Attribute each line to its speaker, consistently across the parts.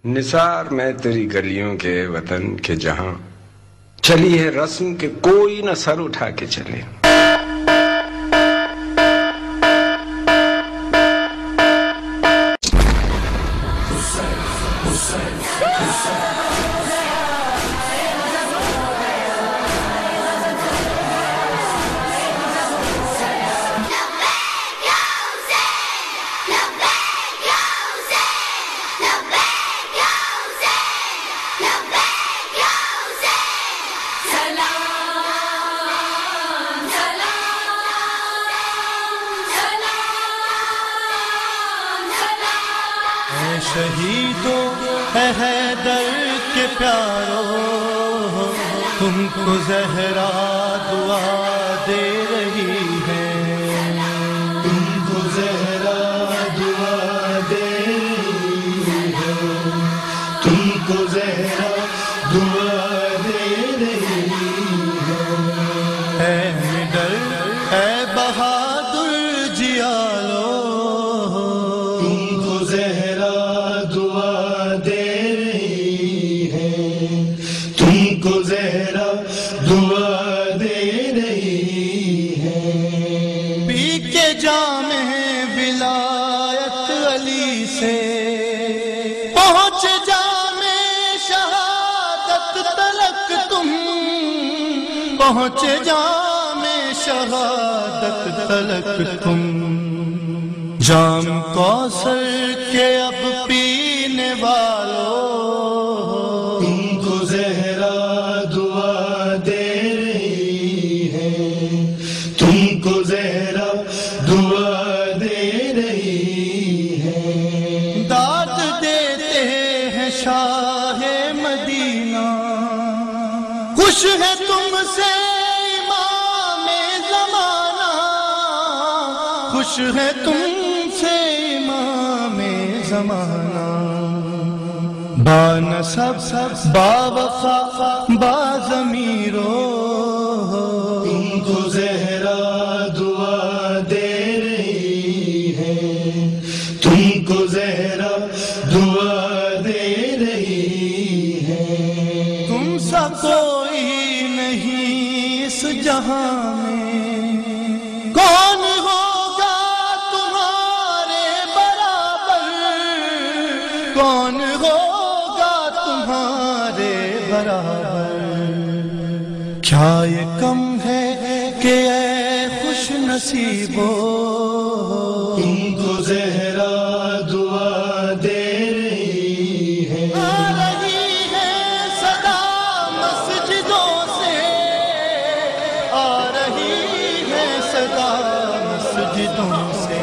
Speaker 1: نثار میں تیری گلیوں کے وطن کے جہاں چلی ہے رسم کہ کوئی نہ سر اٹھا کے چلے.
Speaker 2: شہیدوں اے حیدر کے پیارو تم کو زہرا دعا دے رہی ہے. تم کو زہرا دعا دے رہی ہے. تم کو زہرا دعا دے رہی ہے. اے حیدر اے بہادر جیالو تم کو زہرا دعا دے رہی ہے. تم کو زہرا دعا دے رہی ہے. پی کے جام ولایت علی سے پہنچ جام شہادت تلک تم. پہنچ جام شہادت تلک تم. جام کوثر کے اب پینے والو تم کو زہرا دعا دے رہی ہے. تم کو زہرا دعا دے رہی ہے. داد دیتے ہیں شاہ مدینہ خوش ہے تم سے امام زمانہ. خوش ہے تم سے امام زمانہ. با نسب با وفا با ضمیرو تم کو زہرا دعا دے رہی ہے. تم کو زہرا دعا دے رہی ہے. تم سا کوئی نہیں اس جہاں میں. کون ہوگا تمہارے برابر. کون ہوگا تمہارے برابر. کیا یہ کم ہے کہ اے خوش نصیبو تم کو زہرا دعا دے رہی ہے. آ رہی ہے صدا مسجدوں سے. آ رہی ہے صدا مسجدوں سے.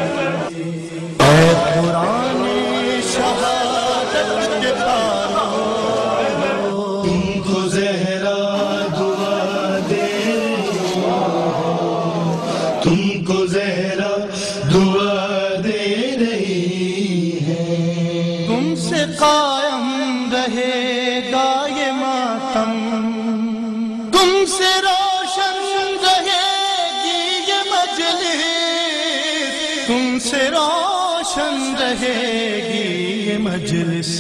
Speaker 2: اے قرآن شہادت کے پارو تم کو زہرا دعا دے رہی ہے. تم کو زہرا دعا دے رہی ہے. تم سے قائم رہے گا یہ ماتم. تم سے روشن رہے گی یہ مجلس. تم سے روشن رہے گی یہ مجلس.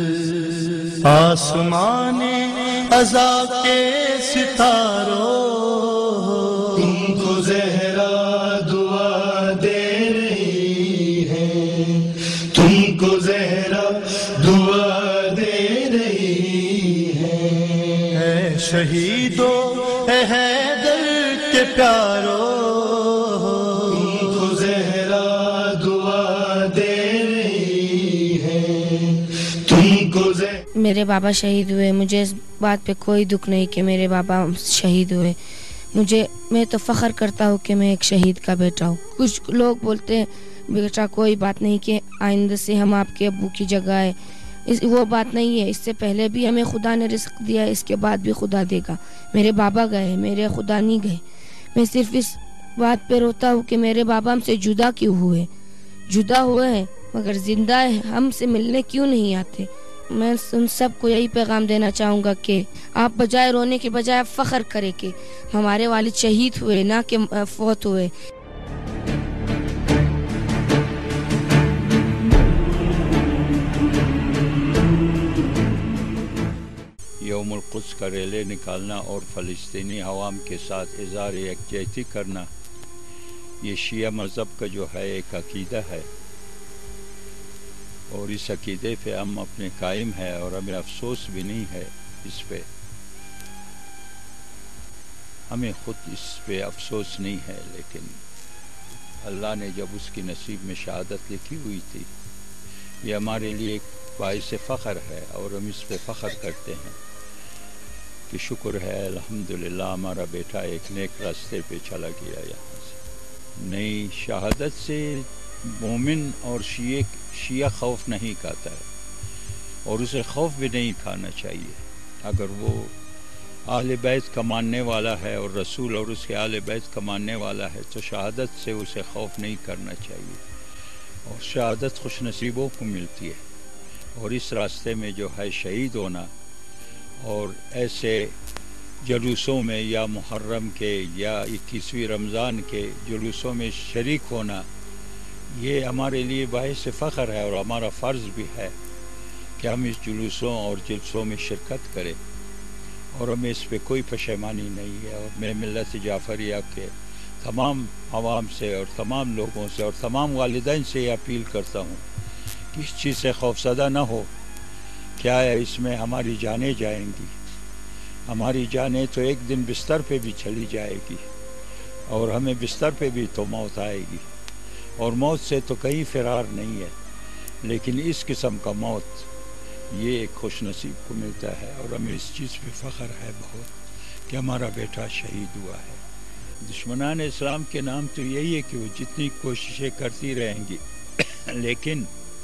Speaker 2: آسمان عزا کے ستاروں تم کو زہرا دعا دے رہی ہے. تم کو زہرا دعا دے رہی ہے. اے شہیدو اے حیدر کے پیارو تم کو زہرا دعا دے رہی ہے. تم کو
Speaker 3: میرے بابا شہید ہوئے. مجھے اس بات پہ کوئی دکھ نہیں کہ میرے بابا شہید ہوئے. میں تو فخر کرتا ہوں کہ میں ایک شہید کا بیٹا ہوں. کچھ لوگ بولتے ہیں بیٹا کوئی بات نہیں کہ آئندہ سے ہم آپ کے ابو کی جگہ ہے. وہ بات نہیں ہے. اس سے پہلے بھی ہمیں خدا نے رزق دیا, اس کے بعد بھی خدا دے گا. میرے بابا گئے, میرے خدا نہیں گئے. میں صرف اس بات پہ روتا ہوں کہ میرے بابا ہم سے جدا کیوں ہوئے. جدا ہوئے ہیں مگر زندہ ہے, ہم سے ملنے کیوں نہیں آتے. میں ان سب کو یہی پیغام دینا چاہوں گا کہ آپ بجائے رونے کے بجائے آپ فخر کریں کہ ہمارے والد شہید ہوئے, نہ کہ فوت ہوئے.
Speaker 4: یوم القدس کا ریلے نکالنا اور فلسطینی عوام کے ساتھ اظہار یکجہتی کرنا، یہ شیعہ مذہب کا جو ہے ایک عقیدہ ہے، اور اس عقیدے پہ ہم اپنے قائم ہیں، اور ہمیں افسوس بھی نہیں ہے اس پہ، ہمیں خود اس پہ افسوس نہیں ہے، لیکن اللہ نے جب اس کی نصیب میں شہادت لکھی ہوئی تھی، یہ ہمارے لیے ایک باعث فخر ہے، اور ہم اس پہ فخر کرتے ہیں کہ شکر ہے الحمدللہ ہمارا بیٹا ایک نیک راستے پہ چلا گیا یہاں سے۔ نئی شہادت سے مومن اور شیعہ خوف نہیں کھاتا ہے، اور اسے خوف بھی نہیں کھانا چاہیے۔ اگر وہ اہل بیت کا ماننے والا ہے اور رسول اور اس کے اہل بیت کا ماننے والا ہے تو شہادت سے اسے خوف نہیں کرنا چاہیے، اور شہادت خوش نصیبوں کو ملتی ہے، اور اس راستے میں جو ہے شہید ہونا اور ایسے جلوسوں میں یا محرم کے یا 21ویں رمضان کے جلوسوں میں شریک ہونا، یہ ہمارے لیے باعث فخر ہے، اور ہمارا فرض بھی ہے کہ ہم اس جلوسوں اور جلسوں میں شرکت کریں، اور ہمیں اس پہ کوئی پشیمانی نہیں ہے۔ اور میں ملت جعفریہ کے تمام عوام سے اور تمام لوگوں سے اور تمام والدین سے یہ اپیل کرتا ہوں کہ اس چیز سے خوفزدہ نہ ہو، کیا ہے اس میں ہماری جانیں جائیں گی، ہماری جانیں تو ایک دن بستر پہ بھی چلی جائے گی، اور ہمیں بستر پہ بھی تو موت آئے گی، اور موت سے تو کہیں فرار نہیں ہے، لیکن اس قسم کا موت یہ ایک خوش نصیب کو ملتا ہے، اور ہمیں اس چیز پہ فخر ہے بہت کہ ہمارا بیٹا شہید ہوا ہے۔ دشمنان اسلام کے نام تو یہی ہے کہ وہ جتنی کوششیں کرتی رہیں گی، لیکن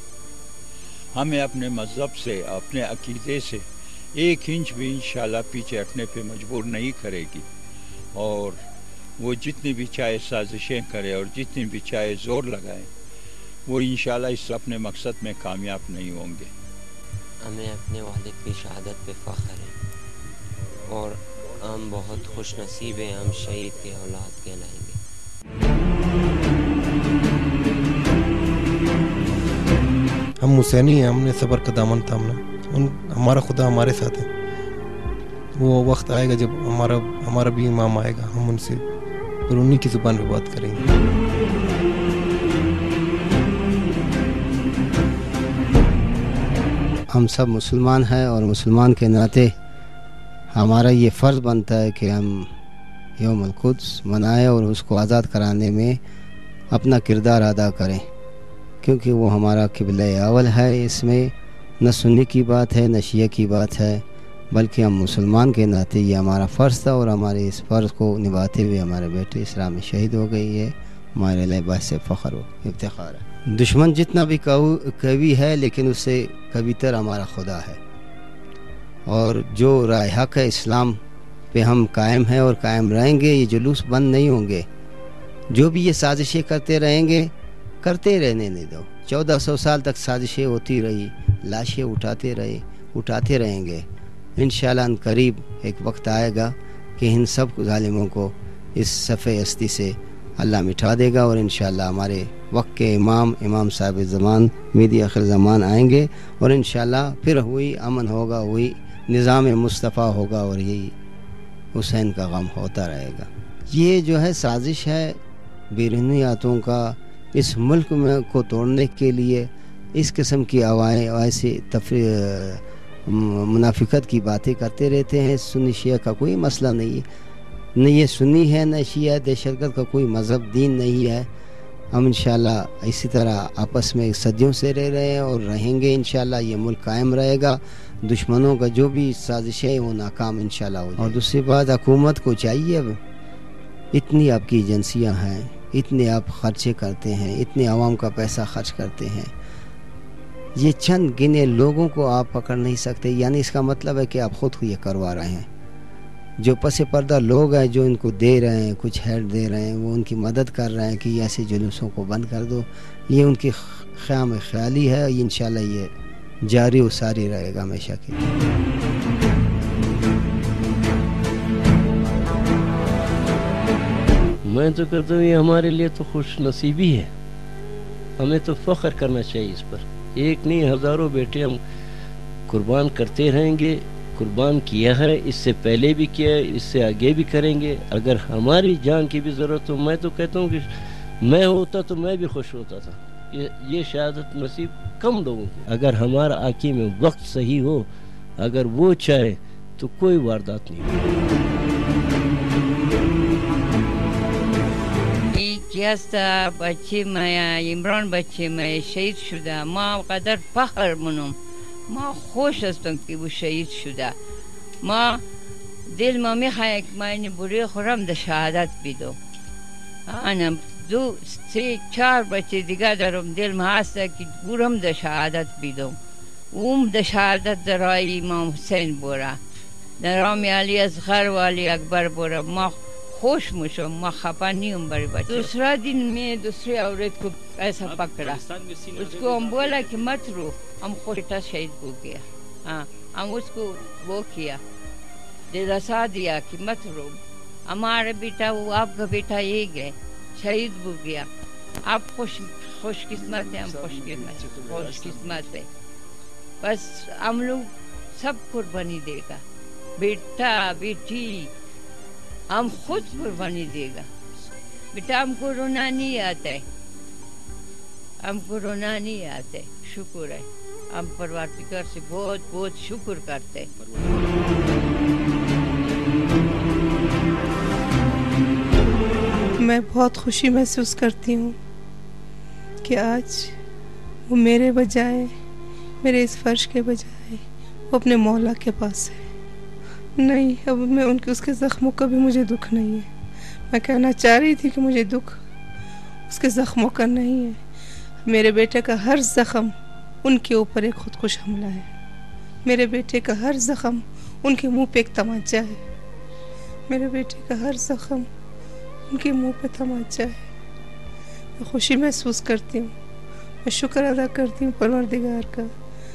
Speaker 4: ہمیں اپنے مذہب سے، اپنے عقیدے سے ایک انچ بھی انشاءاللہ پیچھے ہٹنے پہ مجبور نہیں کرے گی، اور وہ جتنی بھی چاہے سازشیں کرے اور جتنی بھی چاہے زور لگائیں، وہ انشاءاللہ اس اپنے مقصد میں کامیاب نہیں ہوں گے۔
Speaker 5: ہمیں اپنے والد کی شہادت پہ فخر ہے، اور ہم بہت خوش نصیب ہیں، ہم شہید کے اولاد کہلائیں گے۔
Speaker 6: ہم حسینی ہیں، ہم نے صبر کا دامن تھامنا، ہمارا خدا ہمارے ساتھ ہے۔ وہ وقت آئے گا جب ہمارا بھی امام آئے گا، ہم ان سے پھر انہی کی زبان پہ بات کریں گے۔
Speaker 7: ہم سب مسلمان ہیں، اور مسلمان کے ناطے ہمارا یہ فرض بنتا ہے کہ ہم یوم القدس منائیں اور اس کو آزاد کرانے میں اپنا کردار ادا کریں، کیونکہ وہ ہمارا قبلہ اول ہے۔ اس میں نہ سنی کی بات ہے نہ شیعہ کی بات ہے، بلکہ ہم مسلمان کے ناطے یہ ہمارا فرض تھا، اور ہمارے اس فرض کو نبھاتے ہوئے ہمارے بیٹے اسلام میں شہید ہو گئی ہے، ہمارے لیے باعث فخر و افتخار ہے۔ دشمن جتنا بھی قوی ہے، لیکن اس سے قوی تر ہمارا خدا ہے، اور جو راہ حق ہے اسلام پہ ہم قائم ہیں اور قائم رہیں گے۔ یہ جلوس بند نہیں ہوں گے، جو بھی یہ سازشیں کرتے رہیں گے کرتے رہنے نہیں دو۔ 1400 سال تک سازشیں ہوتی رہی، لاشیں اٹھاتے رہیں گے۔ انشاءاللہ ان قریب ایک وقت آئے گا کہ ان سب ظالموں کو اس صفحہ ہستی سے اللہ مٹھا دے گا، اور انشاءاللہ ہمارے وقت کے امام صاحب زمان مہدی آخر زمان آئیں گے، اور انشاءاللہ پھر وہی امن ہوگا، وہی نظام مصطفیٰ ہوگا، اور یہی حسین کا غم ہوتا رہے گا۔ یہ جو ہے سازش ہے بیرونیاتوں کا، اس ملک میں کو توڑنے کے لیے اس قسم کی ایسی منافقت کی باتیں کرتے رہتے ہیں۔ سنی شیعہ کا کوئی مسئلہ نہیں ہے، نہ یہ سنی ہے نہ شیعہ، دہشت گرد کا کوئی مذہب دین نہیں ہے۔ ہم انشاءاللہ اسی طرح آپس میں صدیوں سے رہ رہے ہیں اور رہیں گے انشاءاللہ۔ یہ ملک قائم رہے گا، دشمنوں کا جو بھی سازش ہے وہ ناکام انشاءاللہ ہو جائے۔ اور دوسری بات، حکومت کو چاہیے، اب اتنی آپ کی ایجنسیاں ہیں، اتنے آپ خرچے کرتے ہیں، اتنے عوام کا پیسہ خرچ کرتے ہیں، یہ چند گنے لوگوں کو آپ پکڑ نہیں سکتے، یعنی اس کا مطلب ہے کہ آپ خود کو یہ کروا رہے ہیں۔ جو پس پردہ لوگ ہیں جو ان کو دے رہے ہیں، کچھ ہیڈ دے رہے ہیں، وہ ان کی مدد کر رہے ہیں کہ ایسے جلوسوں کو بند کر دو، یہ ان کی خیام خیالی ہے۔ انشاءاللہ یہ جاری و ساری رہے گا ہمیشہ کے لیے۔
Speaker 8: میں تو کہتا ہوں یہ ہمارے لیے تو خوش نصیبی ہے، ہمیں تو فخر کرنا چاہیے اس پر۔ ایک نہیں ہزاروں بیٹے ہم قربان کرتے رہیں گے، قربان کیا ہے، اس سے پہلے بھی کیا ہے، اس سے آگے بھی کریں گے. اگر ہماری جان کی بھی ضرورت ہو، میں تو کہتا ہوں کہ میں ہوتا تو میں بھی خوش ہوتا تھا. یہ شہادت نصیب کم لوگوں کو. اگر ہمارا آقی میں وقت صحیح ہو، اگر وہ چاہے تو کوئی واردات نہیں ہو.
Speaker 9: یاستا بچه ما عمران بچه ما شهید شده. ما قدر فخر منم، ما خوش هستم که او شهید شده. ما دل ما میخواه که من بوری خورم ده شهادت بیدم. انا 2-3-4 بچه دیگه دارم دل ما هسته که بورم ده شهادت بیدم. ده شهادت در راه امام حسین بوره، در راه علی اصغر و علی اکبر بوره. ما خوش میشم، ما خفه نیم برای بچه. دوسرا دن میں دوسری عورت کو ایسا پکڑا، اس کو ہم بولا کہ مت رو، ہم خوشتا شہید ہو گیا. ہاں ہم اس کو وہ کیا، دلاسا دیا کہ مت رو، ہمارا بیٹا وہ آپ کا بیٹا یہ گئے شہید ہو گیا. آپ خوش قسمت ہے، ہم خوش قسمت ہے. بس ہم لوگ سب قربانی دے گا، بیٹا بیٹی ہم خود قربانی دے گا. بیٹا ہم کو رونا نہیں آتا ہے، ہم کو رونا نہیں آتا ہے. شکر ہے، ہم پروردگار سے بہت بہت شکر کرتے ہیں.
Speaker 10: میں بہت خوشی محسوس کرتی ہوں کہ آج وہ میرے بجائے، میرے اس فرش کے بجائے وہ اپنے مولا کے پاس ہے. نہیں، اب میں اس کے زخموں کا بھی مجھے دکھ نہیں ہے. میں کہنا چاہ رہی تھی کہ مجھے دکھ اس کے زخموں کا نہیں ہے. میرے بیٹے کا ہر زخم ان کے اوپر ایک خودکش حملہ ہے. میرے بیٹے کا ہر زخم ان کے منہ پہ ایک تمانچہ ہے. میرے بیٹے کا ہر زخم ان کے منہ پہ تمانچہ ہے. میں خوشی محسوس کرتی ہوں، میں شکر ادا کرتی ہوں پروردگار کا.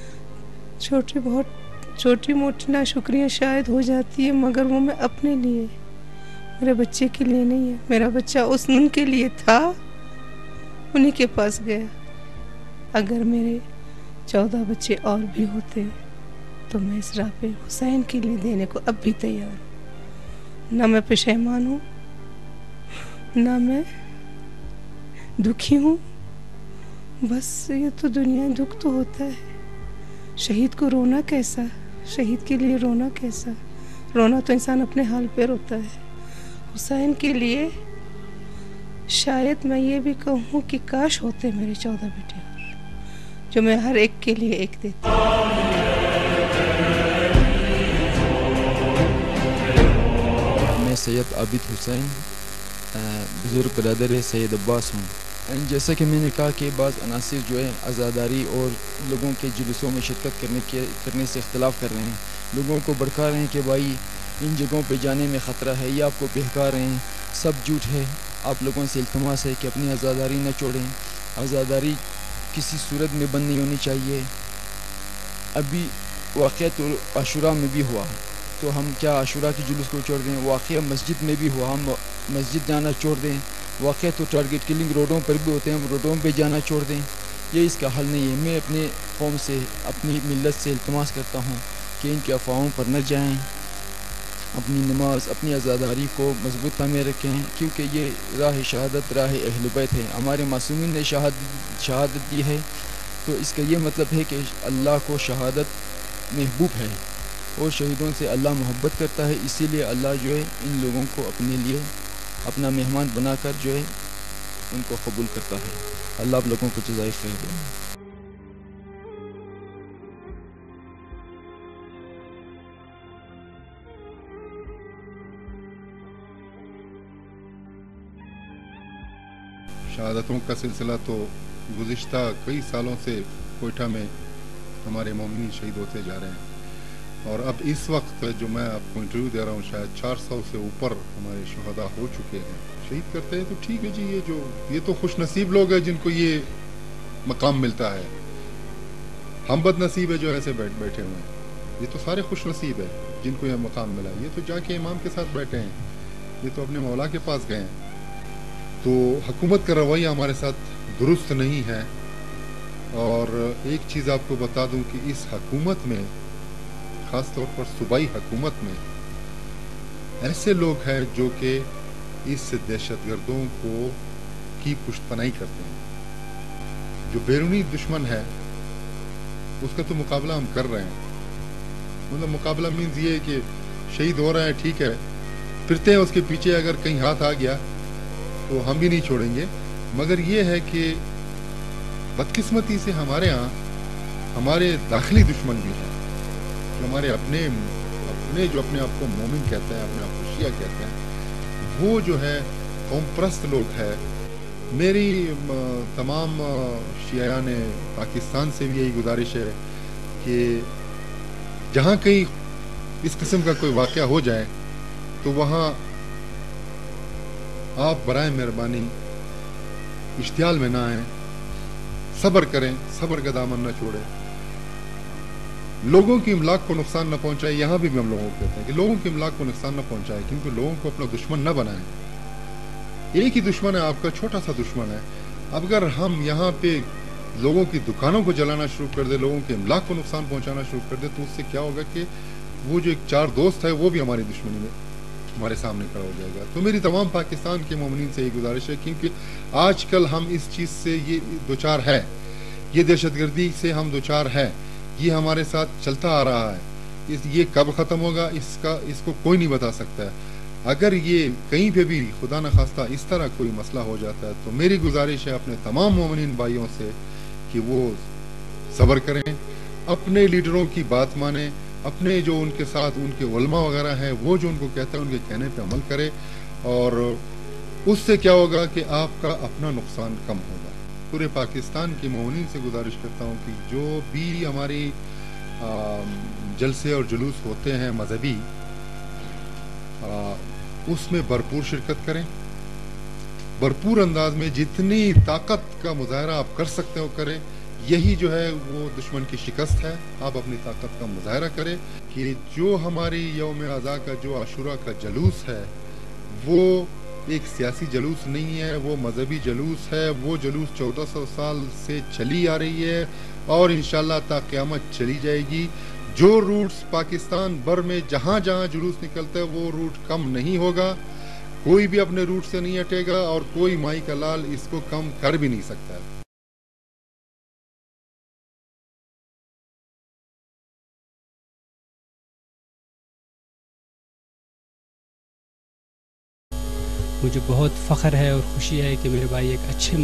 Speaker 10: چھوٹی موٹی ناشکریاں شاید ہو جاتی ہے، مگر وہ میں اپنے لیے، میرے بچے کے لیے نہیں ہے. میرا بچہ ان کے لیے تھا، انہی کے پاس گیا. اگر میرے 14 بچے اور بھی ہوتے تو میں اس راہ پہ حسین کے لیے دینے کو اب بھی تیار ہوں. نہ میں پشیمان ہوں، نہ میں دکھی ہوں. بس یہ تو دنیا دکھ تو ہوتا ہے. شہید کو رونا کیسا، شہید کے لیے رونا کیسا. رونا تو انسان اپنے حال پہ روتا ہے. حسین کے لیے شاید میں یہ بھی کہوں کہ کاش ہوتے میرے 14 بیٹے اور جو میں ہر ایک کے لیے ایک دیتی.
Speaker 11: میں سید عابد حسین بزرگ برادر سید عباس ہوں. جیسا کہ میں نے کہا کہ بعض عناصر جو ہے عزاداری اور لوگوں کے جلوسوں میں شرکت کرنے سے اختلاف کر رہے ہیں. لوگوں کو بھڑکا رہے ہیں کہ بھائی ان جگہوں پہ جانے میں خطرہ ہے، یہ آپ کو بہکا رہے ہیں. سب جھوٹ ہے. آپ لوگوں سے التماس ہے کہ اپنی عزاداری نہ چھوڑیں. عزاداری کسی صورت میں بند نہیں ہونی چاہیے. ابھی واقعہ تو عاشورہ میں بھی ہوا، تو ہم کیا عاشورہ کی جلوس کو چھوڑ دیں؟ واقعہ مسجد میں بھی ہوا، ہم مسجد جانا چھوڑ دیں؟ واقعہ تو ٹارگٹ کلنگ روڈوں پر بھی ہوتے ہیں، ہم روڈوں پہ جانا چھوڑ دیں؟ یہ اس کا حل نہیں ہے. میں اپنے قوم سے، اپنی ملت سے التماس کرتا ہوں کہ ان کے افواہوں پر نہ جائیں. اپنی نماز، اپنی عزاداری کو مضبوط تعمیر رکھیں، کیونکہ یہ راہ شہادت راہ اہل بیت ہے. ہمارے معصومین نے شہادت دی ہے، تو اس کا یہ مطلب ہے کہ اللہ کو شہادت محبوب ہے اور شہیدوں سے اللہ محبت کرتا ہے. اسی لیے اللہ جو ہے ان لوگوں کو اپنے لیے اپنا مہمان بنا کر جو ہے ان کو قبول کرتا ہے. اللہ آپ لوگوں کو جزائے خیر دے.
Speaker 12: شہادتوں کا سلسلہ تو گزشتہ کئی سالوں سے کوئٹہ میں ہمارے مومنین شہید ہوتے جا رہے ہیں، اور اب اس وقت جو میں آپ کو انٹرویو دے رہا ہوں شاید 400 سے اوپر ہمارے شہداء ہو چکے ہیں. شہید کرتے ہیں تو ٹھیک ہے جی، یہ تو خوش نصیب لوگ ہیں جن کو یہ مقام ملتا ہے. ہم بد نصیب ہے جو ایسے بیٹھے ہوئے ہیں. یہ تو سارے خوش نصیب ہے جن کو یہ مقام ملا. یہ تو جا کے امام کے ساتھ بیٹھے ہیں، یہ تو اپنے مولا کے پاس گئے ہیں. تو حکومت کا رویہ ہمارے ساتھ درست نہیں ہے. اور ایک چیز آپ کو بتا دوں کہ اس حکومت میں ख़ास तौर पर सूबाई हुकूमत में ऐसे लोग हैं जो कि इस दहशतगर्दों की पुश्तपनाही करते हैं। जो बैरूनी दुश्मन है उसका तो मुकाबला हम कर रहे हैं। मतलब मुकाबला मीन्स ये है कि शहीद हो रहे हैं, ठीक है, फिरते हैं उसके पीछे, अगर कहीं हाथ आ गया तो हम भी नहीं छोड़ेंगे। मगर ये है कि बदकिस्मती से हमारे यहाँ हमारे दाखिली दुश्मन भी हैं, जो हमारे अपने जो अपने आप को मोमिन कहते हैं, अपने आप को शिया कहते हैं, वो जो है कौम परस्त लोग हैं। मेरी तमाम शियायान पाकिस्तान से भी यही गुजारिश है कि जहाँ कहीं इस किस्म का कोई वाक़या हो जाए तो वहाँ आप बराए मेहरबानी इश्तियाल में ना आए, सब्र करें, सब्र का दामन न छोड़ें, लोगों की इमलाक को नुकसान न पहुंचाए। यहाँ भी हम लोगों को कहते हैं कि लोगों की इमलाक को नुकसान न पहुंचाए, क्योंकि लोगों को अपना दुश्मन न बनाएं। एक ही दुश्मन है आपका, छोटा सा दुश्मन है। अगर हम यहाँ पे लोगों की दुकानों को जलाना शुरू कर दे, लोगों के इमलाक को नुकसान पहुंचाना शुरू कर दे, तो उससे क्या होगा कि वो जो एक चार दोस्त है वो भी हमारी दुश्मनी में हमारे सामने खड़ा हो जाएगा। तो मेरी तमाम पाकिस्तान के मोमिनीन से ये गुजारिश है, क्योंकि आजकल हम इस चीज़ से ये दो चार है, ये दहशतगर्दी से हम दो चार है, ये हमारे साथ चलता आ रहा है। ये कब ख़त्म होगा इसको कोई नहीं बता सकता है। अगर ये कहीं पे भी खुदा न खास्ता इस तरह कोई मसला हो जाता है, तो मेरी गुजारिश है अपने तमाम मोमिनीन भाइयों से कि वो सब्र करें, अपने लीडरों की बात मानें, अपने जो उनके साथ उनके उलमा वगैरह हैं वो जो उनको कहते हैं उनके कहने पे अमल करें, और उससे क्या होगा कि आपका अपना नुकसान कम होगा। पूरे पाकिस्तान की मोमिनीन से गुजारिश करता हूँ कि जो भी हमारी जलसे और जुलूस होते हैं मजहबी, उसमें भरपूर शिरकत करें, भरपूर अंदाज में जितनी ताकत का मुजाहरा आप कर सकते हो करें। यही जो है वो दुश्मन की शिकस्त है। आप अपनी ताकत का मुजाहरा करें कि जो हमारी यौम आज़ा का जो आशूरा का जलूस है वो एक सियासी जलूस नहीं है, वो मजहबी जलूस है। वो जलूस 1400 साल से चली आ रही है और इंशाअल्लाह ता क़यामत चली जाएगी। जो रूट्स पाकिस्तान भर में जहाँ जहाँ जुलूस निकलता है वो रूट कम नहीं होगा, कोई भी अपने रूट से नहीं हटेगा और कोई माई का लाल इसको कम कर भी नहीं सकता है।
Speaker 13: मुझे बहुत फ़ख्र है और ख़ुशी है कि मेरे भाई एक अच्छे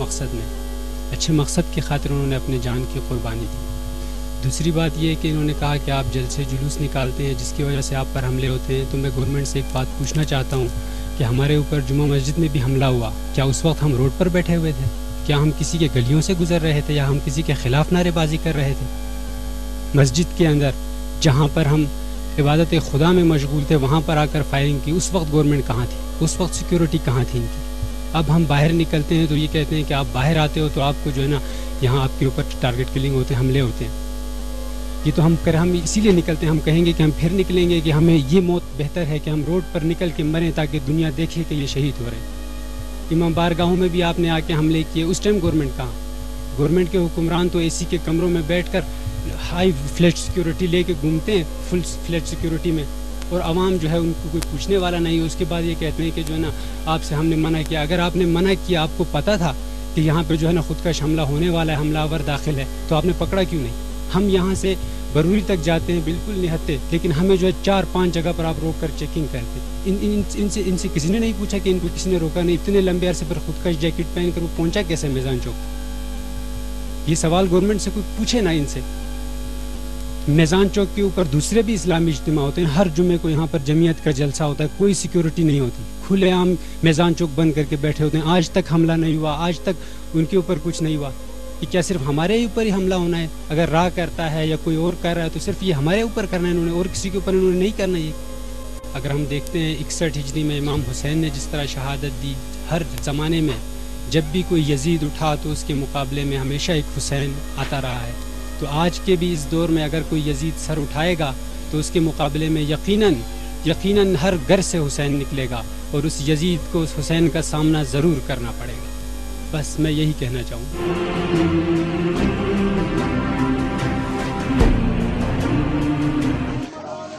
Speaker 13: मकसद की खातिर उन्होंने अपने जान की कुर्बानी दी। दूसरी बात यह है कि इन्होंने कहा कि आप जलसे जुलूस निकालते हैं जिसकी वजह से आप पर हमले होते हैं। तो मैं गवर्नमेंट से एक बात पूछना चाहता हूँ कि हमारे ऊपर जुमा मस्जिद में भी हमला हुआ, क्या उस वक्त हम रोड पर बैठे हुए थे? क्या हम किसी के गलियों से गुजर रहे थे या हम किसी के ख़िलाफ़ नारेबाजी कर रहे थे? मस्जिद के अंदर जहाँ पर हम इबादत खुदा में मशगूल थे वहाँ पर आकर फायरिंग की, उस वक्त गवर्नमेंट कहाँ थी? उस वक्त सिक्योरिटी कहाँ थी इनकी? अब हम बाहर निकलते हैं तो ये कहते हैं कि आप बाहर आते हो तो आपको जो है ना यहाँ आपके ऊपर टारगेट किलिंग होते हैं, हमले होते हैं। ये तो हम इसीलिए निकलते हैं, हम कहेंगे कि हम फिर निकलेंगे कि हमें ये मौत बेहतर है कि हम रोड पर निकल के मरें ताकि दुनिया देखे कि ये शहीद हो रहे हैं। इमाम बारगाहों में भी आपने आके हमले किए, उस टाइम गवर्नमेंट कहाँ? गवर्नमेंट के हुक्मरान तो एसी के कमरों में बैठकर हाई फ्लैश सिक्योरिटी लेके घूमते हैं, फुल फ्लैश सिक्योरिटी में, और आवाम जो है उनको कोई पूछने वाला नहीं है। उसके बाद ये कहते हैं कि जो है ना आपसे हमने मना किया। अगर आपने मना किया, आपको पता था कि यहाँ पर जो है ना खुदकश हमला होने वाला है, हमलावर दाखिल है, तो आपने पकड़ा क्यों नहीं? हम यहाँ से बरूरी तक जाते हैं बिल्कुल निहत्ते, लेकिन हमें जो है 4-5 जगह पर आप रोक कर चेकिंग करते हैं। इनसे किसी ने नहीं पूछा कि इनको किसी ने रोका नहीं? इतने लंबे अरसे पर खुदकश जैकेट पहन कर वो पहुँचा कैसे मैदान चौक? ये सवाल गवर्नमेंट से कोई पूछे ना इनसे। मैदान चौक के ऊपर दूसरे भी इस्लामी इज्तिमा होते हैं, हर जुमे को यहाँ पर जमीयत का जलसा होता है, कोई सिक्योरिटी नहीं होती, खुलेआम मैदान चौक बंद करके बैठे होते हैं। आज तक हमला नहीं हुआ, आज तक उनके ऊपर कुछ नहीं हुआ। कि क्या सिर्फ हमारे ऊपर ही हमला होना है? अगर राह करता है या कोई और कर रहा है तो सिर्फ ये हमारे ऊपर करना है इन्होंने, और किसी के ऊपर इन्होंने नहीं करना। ये अगर हम देखते हैं 61 हिजरी में इमाम हुसैन ने जिस तरह शहादत दी, हर ज़माने में जब भी कोई यजीद उठा तो उसके मुकाबले में हमेशा एक हुसैन आता रहा है। तो आज के भी इस दौर में अगर कोई यजीद सर उठाएगा तो उसके मुकाबले में यकीनन हर घर से हुसैन निकलेगा और उस यजीद को, उस हुसैन का सामना ज़रूर करना पड़ेगा। बस मैं यही कहना चाहूँगा।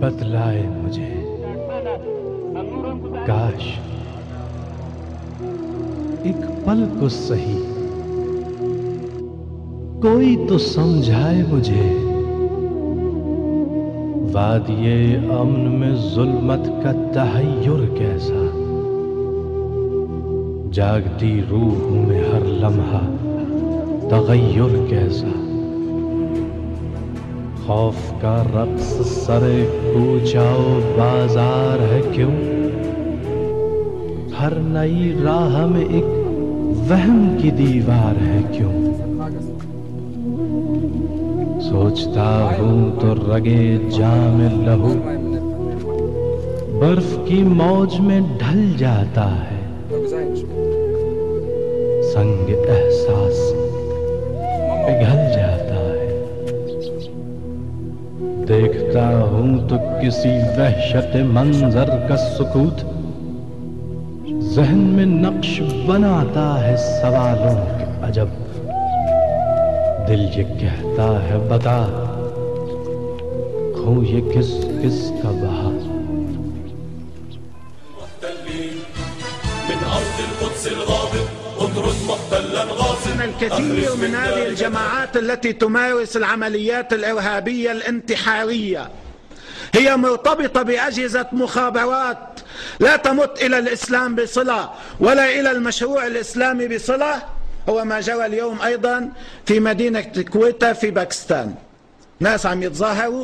Speaker 14: बतलाए मुझे, काश एक पल को सही कोई तो समझाए मुझे, वादिये अमन में जुल्मत का तहय्युर कैसा, जागती रूह में हर लम्हा तगय्युर कैसा, खौफ का रक्स सरे कूचाओ बाजार है क्यों, हर नई राह में एक वहम की दीवार है क्यों, सोचता हूं तो रगे जाम लहू बर्फ की मौज में ढल जाता है, संग एहसास पिघल जाता है, देखता हूं तो किसी वहशत मंजर का सुकूत ज़हन में नक्श बनाता है सवालों के अजब, दिल ये कहता है बता खूं ये किस किस का बहा।
Speaker 15: الكثير من هذه الجماعات التي تمارس العمليات الإرهابية الانتحارية هي مرتبطة بأجهزة مخابرات لا تمت إلى الإسلام بصلة ولا إلى المشروع الإسلامي بصلة، هو ما جرى اليوم أيضا في مدينة كويتا في باكستان، ناس عم يتظاهروا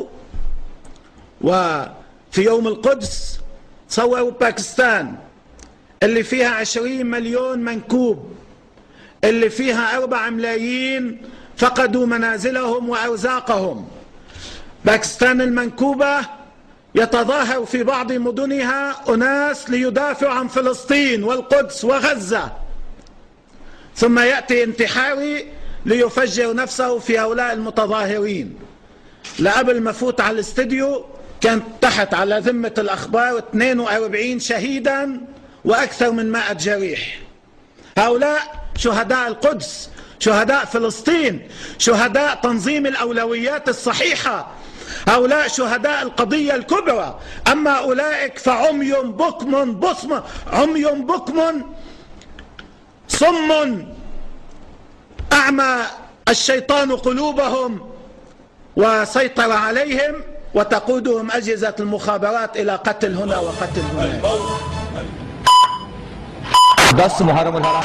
Speaker 15: وفي يوم القدس تصوروا باكستان اللي فيها 20 مليون منكوب، اللي فيها 4 ملايين فقدوا منازلهم وأرزاقهم. باكستان المنكوبة يتظاهر في بعض مدنها أناس ليدافعوا عن فلسطين والقدس وغزة، ثم يأتي انتحاري ليفجر نفسه في هؤلاء المتظاهرين. لقبل ما فوت على الاستديو كانت تحت على ذمة الأخبار 42 شهيدا وأكثر من 100 جريح. هؤلاء شهداء القدس، شهداء فلسطين، شهداء تنظيم الأولويات الصحيحة، هؤلاء شهداء القضية الكبرى. أما أولئك فعمي بكم بصم، عمي بكم صم أعمى الشيطان قلوبهم وسيطر عليهم وتقودهم أجهزة المخابرات إلى قتل هنا وقتل هناك.
Speaker 16: 10 محرم الحرام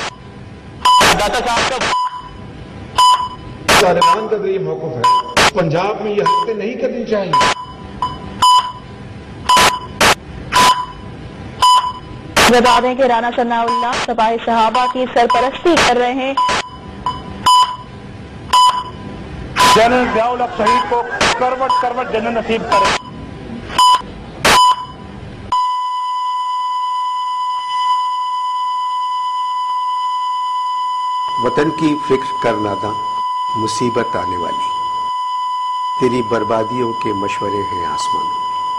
Speaker 1: طالبان کا یہ موقف ہے، پنجاب میں یہ حرکتیں نہیں کرنی چاہیے۔
Speaker 17: بتا دیں کہ رانا ثناء اللہ سپاہی صحابہ کی سرپرستی کر رہے ہیں۔
Speaker 18: جنرل ضیاء الحق شہید کو کروٹ جنت نصیب کرے۔
Speaker 19: وطن کی فکر کرنا تھا مصیبت آنے والی، تیری بربادیوں کے مشورے ہیں آسمانوں۔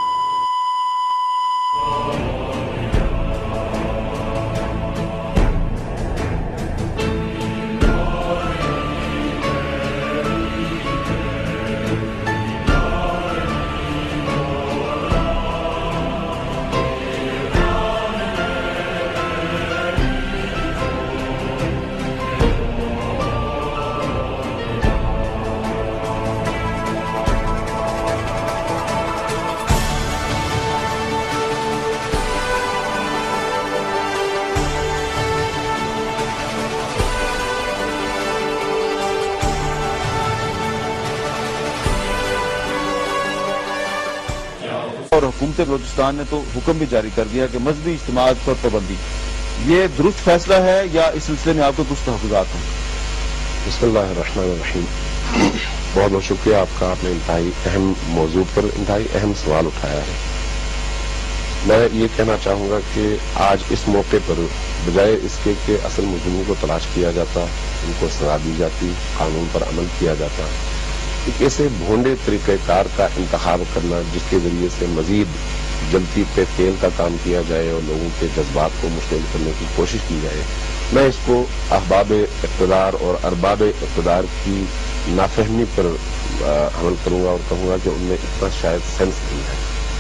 Speaker 20: اور حکومت بلوچستان نے تو حکم بھی جاری کر دیا کہ مذہبی اجتماعات پر پابندی، یہ درست فیصلہ ہے یا اس سلسلے میں آپ کو کچھ تحفظات ہیں؟
Speaker 19: بسم اللہ الرحمن الرحیم۔ بہت بہت شکریہ آپ کا، آپ نے انتہائی اہم موضوع پر انتہائی اہم سوال اٹھایا ہے۔ میں یہ کہنا چاہوں گا کہ آج اس موقع پر بجائے اس کے کہ اصل مجرموں کو تلاش کیا جاتا، ان کو سزا دی جاتی، قانون پر عمل کیا جاتا، ایک ایسے بھونڈے طریقہ کار کا انتخاب کرنا جس کے ذریعے سے مزید جلتی پہ تیل کا کام کیا جائے اور لوگوں کے جذبات کو مشتعل کرنے کی کوشش کی جائے، میں اس کو احباب اقتدار اور ارباب اقتدار کی نافہمی پر عمل کروں گا اور کہوں گا کہ ان میں اتنا شاید سینس نہیں ہے۔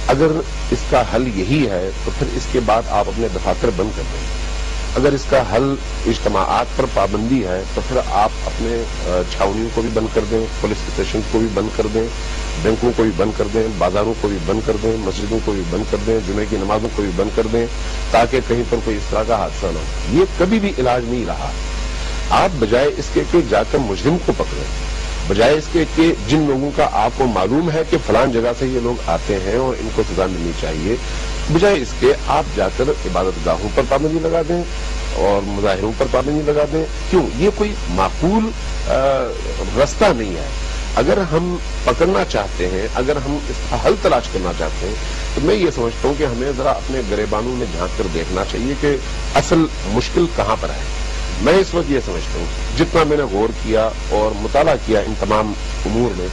Speaker 19: اگر اس کا حل یہی ہے تو پھر اس کے بعد آپ اپنے دفاتر بند کر دیں. اگر اس کا حل اجتماعات پر پابندی ہے تو پھر آپ اپنے چھاونیوں کو بھی بند کر دیں, پولیس اسٹیشن کو بھی بند کر دیں, بینکوں کو بھی بند کر دیں, بازاروں کو بھی بند کر دیں, مسجدوں کو بھی بند کر دیں, جمعے کی نمازوں کو بھی بند کر دیں, تاکہ کہیں پر کوئی اس طرح کا حادثہ نہ ہو. یہ کبھی بھی علاج نہیں رہا. آپ بجائے اس کے کہ جا کر مجرم کو پکڑیں, بجائے اس کے کہ جن لوگوں کا آپ کو معلوم ہے کہ فلان جگہ سے یہ لوگ آتے ہیں اور ان کو سزا ملنی چاہیے, بجائے اس کے آپ جا کر عبادت گاہوں پر پابندی لگا دیں اور مظاہروں پر پابندی لگا دیں. کیوں؟ یہ کوئی معقول راستہ نہیں ہے. اگر ہم پکڑنا چاہتے ہیں, اگر ہم اس کا حل تلاش کرنا چاہتے ہیں, تو میں یہ سمجھتا ہوں کہ ہمیں ذرا اپنے گریبانوں میں جھانک کر دیکھنا چاہیے کہ اصل مشکل کہاں پر ہے. میں اس وقت یہ سمجھتا ہوں, جتنا میں نے غور کیا اور مطالعہ کیا ان تمام امور میں,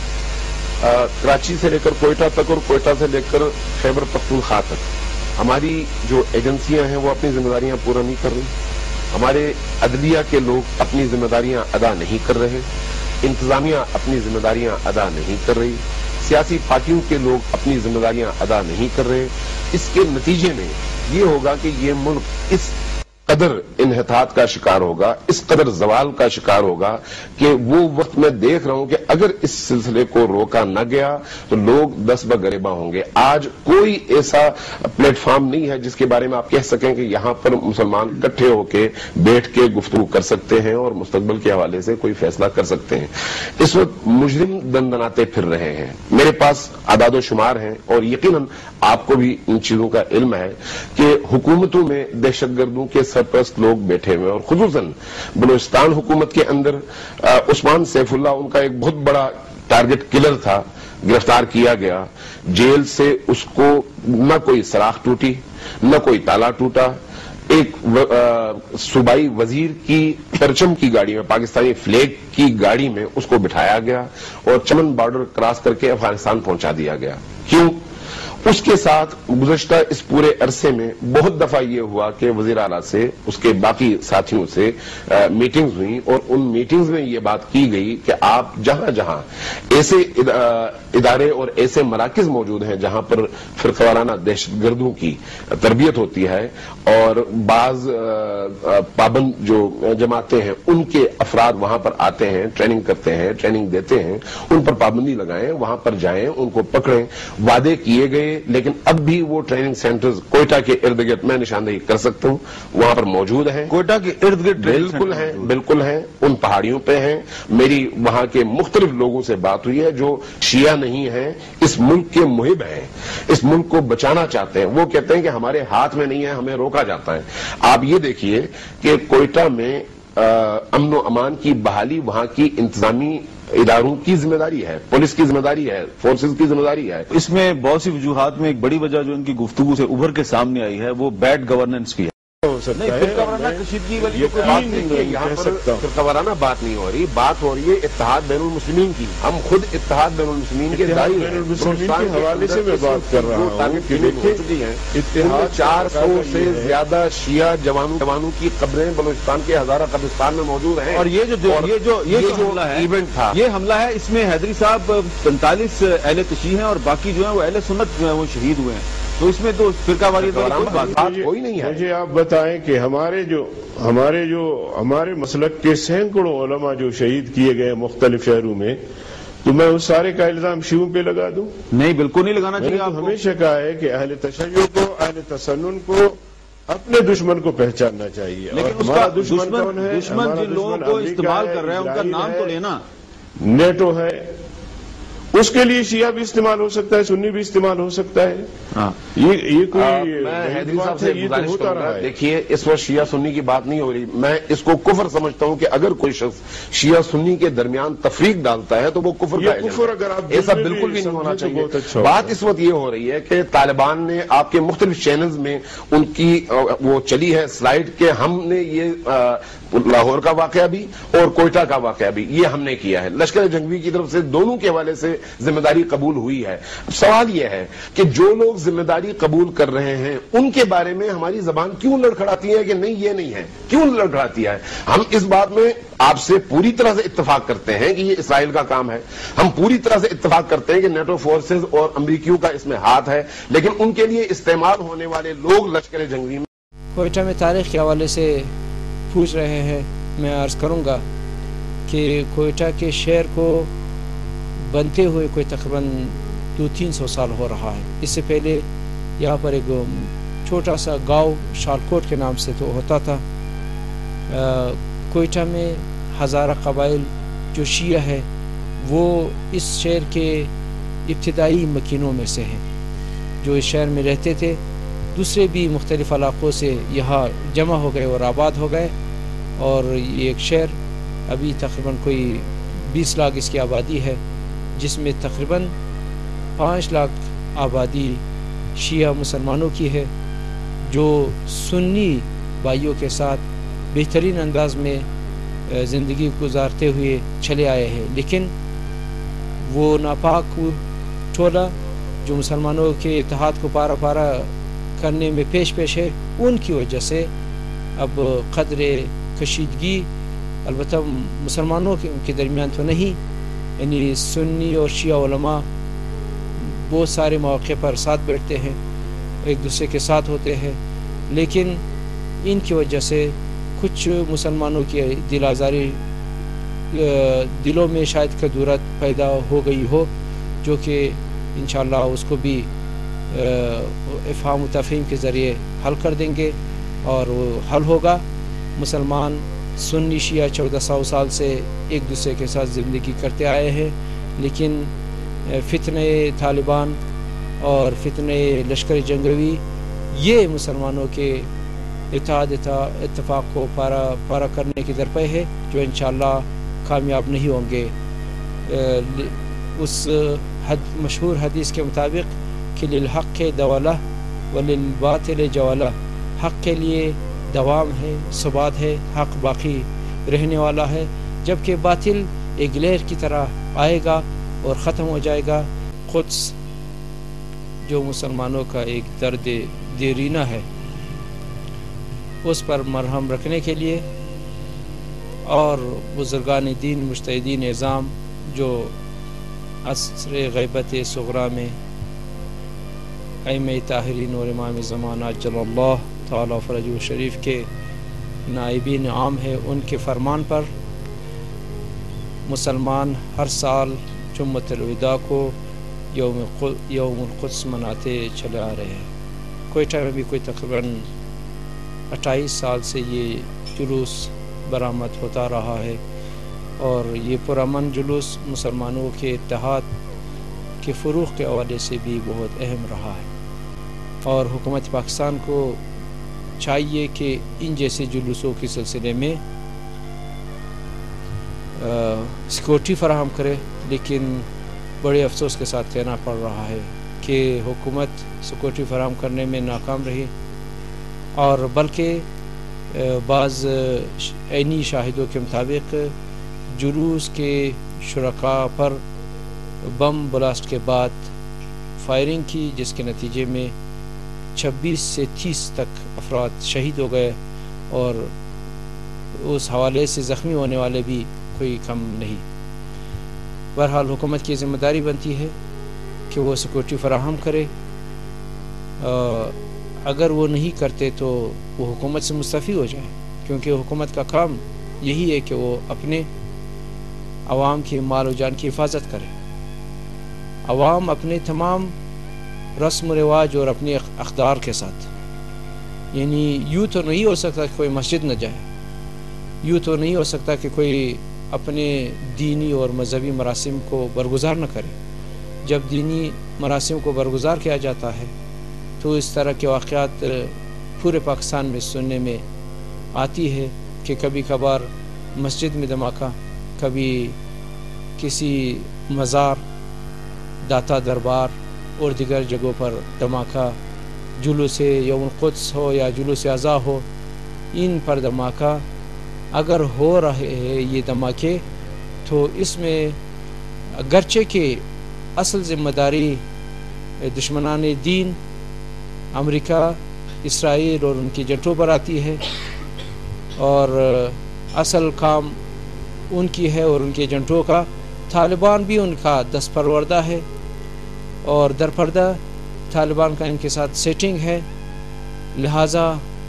Speaker 19: کراچی سے لے کر کوئٹہ تک اور کوئٹہ سے لے کر خیبر پختونخوا تک ہماری جو ایجنسیاں ہیں وہ اپنی ذمہ داریاں پورا نہیں کر رہی. ہمارے عدلیہ کے لوگ اپنی ذمہ داریاں ادا نہیں کر رہے, انتظامیہ اپنی ذمہ داریاں ادا نہیں کر رہی, سیاسی پارٹیوں کے لوگ اپنی ذمہ داریاں ادا نہیں کر رہے. اس کے نتیجے میں یہ ہوگا کہ یہ ملک اس قدر انحطاط کا شکار ہوگا, اس قدر زوال کا شکار ہوگا کہ وہ وقت میں دیکھ رہا ہوں کہ اگر اس سلسلے کو روکا نہ گیا تو لوگ دست بگریباں ہوں گے. آج کوئی ایسا پلیٹ فارم نہیں ہے جس کے بارے میں آپ کہہ سکیں کہ یہاں پر مسلمان اکٹھے ہو کے بیٹھ کے گفتگو کر سکتے ہیں اور مستقبل کے حوالے سے کوئی فیصلہ کر سکتے ہیں. اس وقت مجرم دندناتے پھر رہے ہیں. میرے پاس اعداد و شمار ہیں اور یقیناً آپ کو بھی ان چیزوں کا علم ہے کہ حکومتوں میں دہشت گردوں کے سرپرست لوگ بیٹھے ہوئے, اور خصوصاً بلوچستان حکومت کے اندر عثمان سیف اللہ ان کا ایک بہت بڑا ٹارگٹ کلر تھا, گرفتار کیا گیا. جیل سے اس کو نہ کوئی سراخ ٹوٹی, نہ کوئی تالا ٹوٹا. ایک صوبائی وزیر کی پرچم کی گاڑی میں, پاکستانی فلیگ کی گاڑی میں اس کو بٹھایا گیا اور چمن بارڈر کراس کر کے افغانستان پہنچا دیا گیا. کیوں؟ اس کے ساتھ گزشتہ اس پورے عرصے میں بہت دفعہ یہ ہوا کہ وزیر اعلیٰ سے اس کے باقی ساتھیوں سے میٹنگز ہوئیں اور ان میٹنگز میں یہ بات کی گئی کہ آپ جہاں جہاں ایسے ادارے اور ایسے مراکز موجود ہیں جہاں پر فرقہ وارانہ دہشت گردوں کی تربیت ہوتی ہے اور بعض پابند جو جماعتیں ہیں ان کے افراد وہاں پر آتے ہیں, ٹریننگ کرتے ہیں, ٹریننگ دیتے ہیں, ان پر پابندی لگائیں, وہاں پر جائیں, ان کو پکڑیں. وعدے کیے گئے لیکن اب بھی وہ ٹریننگ سینٹرز کوئٹہ کے ارد گرد میں نشاندہی کر سکتا ہوں وہاں پر موجود ہیں.
Speaker 20: کوئٹہ کے ارد گرد
Speaker 19: بالکل ہیں, ان پہاڑیوں پہ ہیں. میری وہاں کے مختلف لوگوں سے بات ہوئی ہے جو شیعہ نہیں ہیں, اس ملک کے محب ہیں, اس ملک کو بچانا چاہتے ہیں. وہ کہتے ہیں کہ ہمارے ہاتھ میں نہیں ہے, ہمیں روکا جاتا ہے. آپ یہ دیکھیے کہ کوئٹہ میں امن و امان کی بحالی وہاں کی انتظامی اداروں کی ذمہ داری ہے, پولیس کی ذمہ داری ہے, فورسز کی ذمہ داری ہے.
Speaker 20: اس میں بہت سی وجوہات میں ایک بڑی وجہ جو ان کی گفتگو سے ابھر کے سامنے آئی ہے وہ بیڈ گورننس کی ہے. فرقہ وارانہ کشیدگی والی کوئی بات نہیں ہے,
Speaker 19: یہاں پر فرقہ وارانہ بات نہیں ہو رہی, بات ہو رہی ہے اتحاد بین المسلمین کی. ہم خود اتحاد بین المسلمین کے داعی
Speaker 1: کے حوالے سے میں بات کر رہا ہوں کہ
Speaker 19: اتحاد 400 سے زیادہ شیعہ جوانوں کی قبریں بلوچستان کے ہزارہ قبرستان میں موجود ہیں.
Speaker 20: اور یہ جو حملہ ہے,
Speaker 19: ایونٹ تھا,
Speaker 20: یہ حملہ ہے, اس میں حیدری صاحب 45 اہل تشیع ہیں اور باقی جو ہیں وہ اہل سنت جو ہیں وہ شہید ہوئے ہیں. تو اس میں تو فرقہ واریت کوئی بات
Speaker 19: کوئی نہیں ہے.
Speaker 1: مجھے آپ بتائیں کہ ہمارے مسلک کے سینکڑوں علماء جو شہید کیے گئے مختلف شہروں میں, تو میں اس سارے کا الزام شیعوں پہ لگا دوں؟
Speaker 20: نہیں, بالکل نہیں لگانا چاہیے.
Speaker 1: آپ ہمیشہ کہا ہے کہ اہل تشیع کو, اہل تسنن کو اپنے دشمن کو پہچاننا چاہیے.
Speaker 20: لیکن اس کا دشمن جن لوگوں کو استعمال کر رہے ہیں ان کا نام تو لینا.
Speaker 1: نیٹو ہے, اس کے لیے شیعہ بھی استعمال ہو سکتا ہے, سنی بھی استعمال ہو سکتا ہے. یہ کوئی
Speaker 19: حیدری صاحب سے گزارش کروں گا, دیکھیے اس وقت شیعہ سنی کی بات نہیں ہو رہی. میں اس کو کفر سمجھتا ہوں کہ اگر کوئی شخص شیعہ سنی کے درمیان تفریق ڈالتا ہے تو وہ کفر کا ایسا بالکل بھی نہیں ہونا چاہیے. بات اس وقت یہ ہو رہی ہے کہ طالبان نے آپ کے مختلف چینلز میں ان کی وہ چلی ہے سلائیڈ کہ ہم نے یہ لاہور کا واقعہ بھی اور کوئٹہ کا واقعہ بھی یہ ہم نے کیا ہے. لشکر جنگوی کی طرف سے دونوں کے حوالے سے ذمہ داری قبول ہوئی ہے. سوال یہ ہے کہ جو لوگ ذمہ داری قبول کر رہے ہیں ان کے بارے میں ہماری زبان کیوں لڑکھڑاتی ہے کہ نہیں یہ نہیں ہے؟ کیوں لڑکھڑاتی ہے؟ ہم اس بات میں آپ سے پوری طرح سے اتفاق کرتے ہیں کہ یہ اسرائیل کا کام ہے. ہم پوری طرح سے اتفاق کرتے ہیں کہ نیٹو فورسز اور امریکیوں کا اس میں ہاتھ ہے، لیکن ان کے لیے استعمال ہونے والے لوگ لشکر جنگی میں.
Speaker 21: کوئٹہ میں تاریخ کے حوالے سے پوچھ رہے ہیں. میں عرض کروں گا کہ کوئٹہ کے شہر کو بنتے ہوئے کوئی تقریباً 200-300 سال ہو رہا ہے. اس سے پہلے یہاں پر ایک چھوٹا سا گاؤں شالکوٹ کے نام سے تو ہوتا تھا. کوئٹہ میں ہزارہ قبائل جو شیعہ ہے وہ اس شہر کے ابتدائی مکینوں میں سے ہیں جو اس شہر میں رہتے تھے. دوسرے بھی مختلف علاقوں سے یہاں جمع ہو گئے اور آباد ہو گئے، اور یہ ایک شہر ابھی تقریباً کوئی 20 لاکھ اس کی آبادی ہے، جس میں تقریباً 5 لاکھ آبادی شیعہ مسلمانوں کی ہے جو سنی بھائیوں کے ساتھ بہترین انداز میں زندگی گزارتے ہوئے چلے آئے ہیں. لیکن وہ ناپاک ٹولہ جو مسلمانوں کے اتحاد کو پارا پارا کرنے میں پیش ہے، ان کی وجہ سے اب قدر کشیدگی البتہ مسلمانوں کے درمیان تو نہیں، یعنی سنی اور شیعہ علماء بہت سارے مواقع پر ساتھ بیٹھتے ہیں، ایک دوسرے کے ساتھ ہوتے ہیں، لیکن ان کی وجہ سے کچھ مسلمانوں کی دل آزاری دلوں میں شاید کدورت پیدا ہو گئی ہو، جو کہ انشاءاللہ اس کو بھی افہام و تفہیم کے ذریعے حل کر دیں گے اور وہ حل ہوگا. مسلمان سنی شیعہ 1400 سال سے ایک دوسرے کے ساتھ زندگی کرتے آئے ہیں، لیکن فتنہ طالبان اور فتنہ لشکر جنگوی یہ مسلمانوں کے اتفاق کو پارا کرنے کی درپے ہے، جو انشاءاللہ کامیاب نہیں ہوں گے. اس مشہور حدیث کے مطابق کہ للحق دولہ وللباطل جولہ، حق کے لیے دوام ہے، ثبات ہے، حق باقی رہنے والا ہے، جبکہ باطل ایک لہر کی طرح آئے گا اور ختم ہو جائے گا. قدس جو مسلمانوں کا ایک درد دیرینہ ہے، اس پر مرہم رکھنے کے لیے اور بزرگان دین مجتہدین اعظام جو عصر غیبت صغریٰ میں ائمہ طاہرین اور امام زمانہ عجل اللہ تعالی فرجہ شریف کے نائبین عام ہے، ان کے فرمان پر مسلمان ہر سال جمعۃ الوداع کو یوم القدس مناتے چلے آ رہے ہیں. کوئٹہ میں بھی کوئی تقریباً 28 سال سے یہ جلوس برآمد ہوتا رہا ہے، اور یہ پرامن جلوس مسلمانوں کے اتحاد کے فروغ کے حوالے سے بھی بہت اہم رہا ہے. اور حکومت پاکستان کو چاہیے کہ ان جیسے جلوسوں کے سلسلے میں سیکورٹی فراہم کرے، لیکن بڑے افسوس کے ساتھ کہنا پڑ رہا ہے کہ حکومت سیکورٹی فراہم کرنے میں ناکام رہی، اور بلکہ بعض عینی شاہدوں کے مطابق جلوس کے شرکاء پر بم بلاسٹ کے بعد فائرنگ کی، جس کے نتیجے میں 26 سے 30 تک افراد شہید ہو گئے، اور اس حوالے سے زخمی ہونے والے بھی کوئی کم نہیں. بہرحال حکومت کی ذمہ داری بنتی ہے کہ وہ سیکورٹی فراہم کرے. اگر وہ نہیں کرتے تو وہ حکومت سے مستعفی ہو جائے، کیونکہ حکومت کا کام یہی ہے کہ وہ اپنے عوام کی مال و جان کی حفاظت کرے. عوام اپنے تمام رسم و رواج اور اپنے اقدار کے ساتھ، یعنی یوں تو نہیں ہو سکتا کہ کوئی مسجد نہ جائے، یوں تو نہیں ہو سکتا کہ کوئی اپنے دینی اور مذہبی مراسم کو برگزار نہ کرے. جب دینی مراسم کو برگزار کیا جاتا ہے تو اس طرح کے واقعات پورے پاکستان میں سننے میں آتی ہے کہ کبھی کبھار مسجد میں دھماکہ، کبھی کسی مزار، داتا دربار اور دیگر جگہوں پر دھماکہ، جلوس یوم القدس ہو یا جلوس اضحیٰ ہو، ان پر دھماکہ اگر ہو رہے ہیں یہ دھماکے، تو اس میں اگرچہ کہ اصل ذمہ داری دشمنان دین امریکہ، اسرائیل اور ان کی ایجنٹوں پر آتی ہے، اور اصل کام ان کی ہے اور ان کے ایجنٹوں کا۔ طالبان بھی ان کا دست پروردہ ہے اور درپردہ طالبان کا ان کے ساتھ سیٹنگ ہے، لہٰذا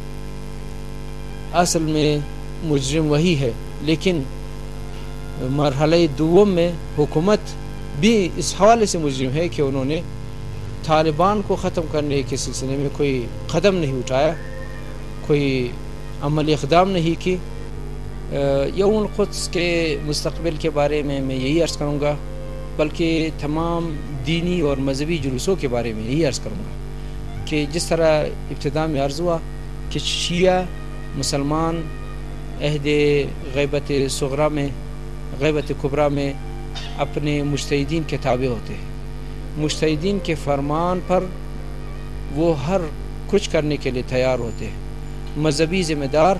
Speaker 21: اصل میں مجرم وہی ہے۔ لیکن مرحلہ دوم میں حکومت بھی اس حوالے سے مجرم ہے کہ انہوں نے طالبان کو ختم کرنے کے سلسلے میں کوئی قدم نہیں اٹھایا، کوئی عملی اقدام نہیں کی۔ یوم القدس کے مستقبل کے بارے میں یہی عرض کروں گا، بلکہ تمام دینی اور مذہبی جلوسوں کے بارے میں یہی عرض کروں گا کہ جس طرح ابتدا میں عرض ہوا کہ شیعہ مسلمان عہد غیبت صغرا میں، غیبت کبریٰ میں اپنے مجتہدین کے تابع ہوتے ہیں، مجتہدین کے فرمان پر وہ ہر کچھ کرنے کے لیے تیار ہوتے ہیں۔ مذہبی ذمہ دار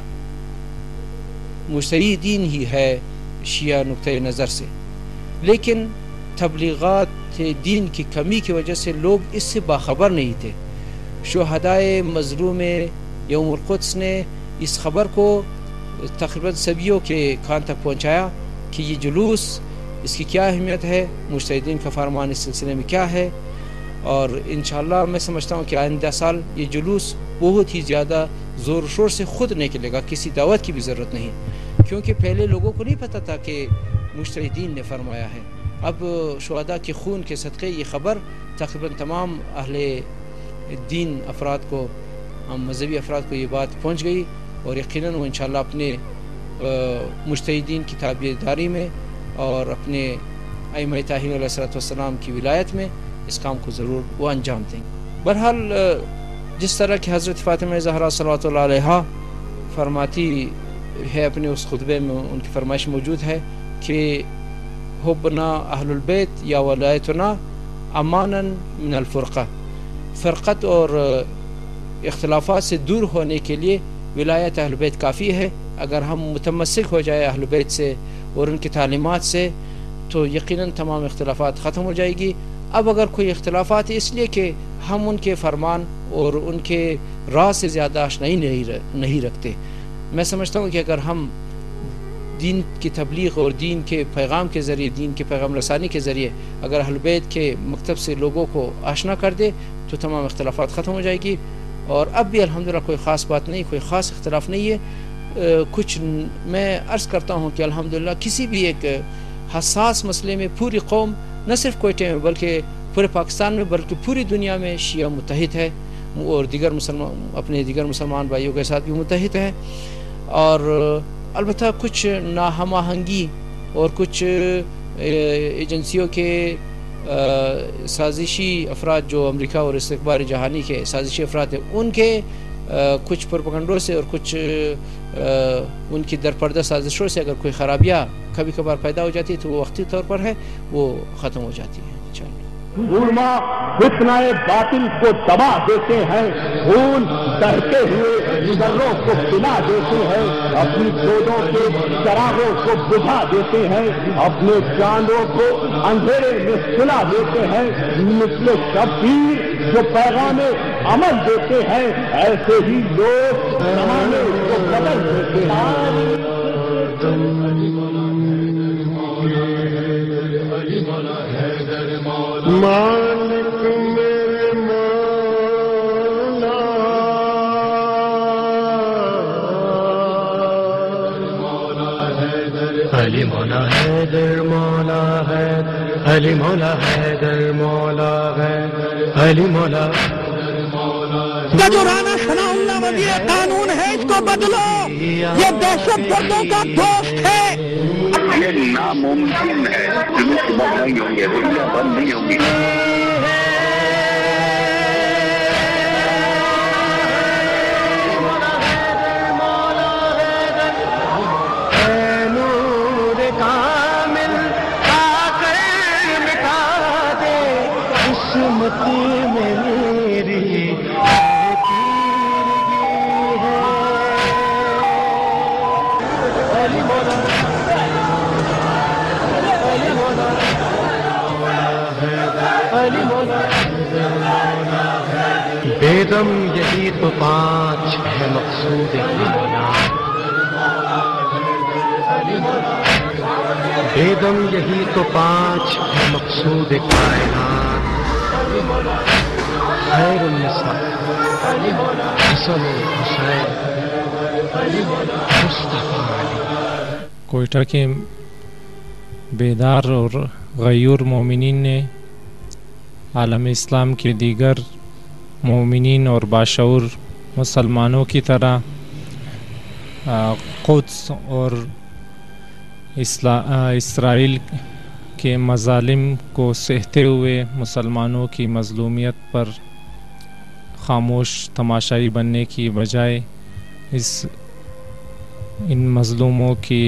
Speaker 21: مجتہدین ہی ہے شیعہ نقطۂ نظر سے، لیکن تبلیغات دین کی کمی کی وجہ سے لوگ اس سے باخبر نہیں تھے۔ شہدائے مظلوم یوم القدس نے اس خبر کو تقریباً سبیوں کے کان تک پہنچایا کہ یہ جلوس، اس کی کیا اہمیت ہے، مجتہدین کا فرمان اس سلسلے میں کیا ہے، اور انشاءاللہ میں سمجھتا ہوں کہ آئندہ سال یہ جلوس بہت ہی زیادہ زور و شور سے خود نکلے گا، کسی دعوت کی بھی ضرورت نہیں، کیونکہ پہلے لوگوں کو نہیں پتہ تھا کہ مجتہدین نے فرمایا ہے۔ اب شہداء کے خون کے صدقے یہ خبر تقریباً تمام اہل دین افراد کو، مذہبی افراد کو یہ بات پہنچ گئی، اور یقیناً وہ انشاءاللہ اپنے مجتہدین کی تابعداری میں اور اپنے ائمہ طاہرین علیہ السلام کی ولایت میں اس کام کو ضرور وہ انجام دیں گے۔ بہرحال جس طرح کہ حضرت فاطمہ زہرا صلوات اللہ علیہا فرماتی ہے اپنے اس خطبے میں، ان کی فرمائش موجود ہے کہ حبنا اہل البیت یا ولایتنا امانا من الفرقہ، فرقت اور اختلافات سے دور ہونے کے لیے ولایت اہل بیت کافی ہے۔ اگر ہم متمسک ہو جائے اہل بیت سے اور ان کی تعلیمات سے تو یقیناً تمام اختلافات ختم ہو جائے گی۔ اب اگر کوئی اختلافات ہے اس لیے کہ ہم ان کے فرمان اور ان کے راز سے زیادہ آشنائی نہیں رکھتے۔ میں سمجھتا ہوں کہ اگر ہم دین کی تبلیغ اور دین کے پیغام کے ذریعے، دین کے پیغام رسانی کے ذریعے اگر اہل بیت کے مکتب سے لوگوں کو آشنا کر دے تو تمام اختلافات ختم ہو جائے گی۔ اور اب بھی الحمدللہ کوئی خاص بات نہیں، کوئی خاص اختلاف نہیں ہے۔ کچھ میں عرض کرتا ہوں کہ الحمدللہ کسی بھی ایک حساس مسئلے میں پوری قوم، نہ صرف کوئٹے میں بلکہ پورے پاکستان میں بلکہ پوری دنیا میں شیعہ متحد ہے، اور اپنے دیگر مسلمان بھائیوں کے ساتھ بھی متحد ہیں۔ اور البتہ کچھ ناہم آہنگی اور کچھ ایجنسیوں کے سازشی افراد جو امریکہ اور استخبار جہانی کے سازشی افراد ہیں، ان کے کچھ پروپیگنڈوں سے اور کچھ ان کی درپردہ سازشوں سے اگر کوئی خرابیاں کبھی کبھار پیدا ہو جاتی ہے تو وہ وقتی طور پر ہے، وہ ختم ہو جاتی ہے انشاءاللہ۔
Speaker 18: علماء فتنہ باطل کو دبا دیتے ہیں، خون بہتے ہوئے نظروں کو پلا دیتے ہیں، اپنی دودوں کے چراغوں کو بجھا دیتے ہیں، اپنے چاندوں کو اندھیرے میں سلا دیتے ہیں۔ مثل شبیر جو پیغام عمل دیتے ہیں، ایسے ہی لوگ زمانے کو بدل دیتے ہیں۔
Speaker 1: مالک میرے مولا،
Speaker 2: علی مولا حیدر مولا ہے، علی مولا حیدر مولا ہے، علی مولا۔
Speaker 22: جو رانا ثناء اللہ وزیر قانون ہے اس کو بدلو، یہ دہشت گردوں کا دوست ہے۔
Speaker 23: یہ ناممکن ہے، جلوس بند نہیں ہوں گے، ریلیاں بند نہیں ہوں گی۔
Speaker 2: اے نور کامل آ کر مٹا دے قسمت میں میری علی مولا بیدم یہی تو پانچ ہے مقصود مولا بیدم یہی تو پانچ ہے مقصود کائنات خیر النساء حسن حسین مصطفیٰ علی.
Speaker 3: کوئٹہ کے بیدار اور غیور مومنین نے عالم اسلام کے دیگر مومنین اور باشعور مسلمانوں کی طرح قدس اور اسرائیل کے مظالم کو سہتے ہوئے مسلمانوں کی مظلومیت پر خاموش تماشائی بننے کی بجائے ان مظلوموں کی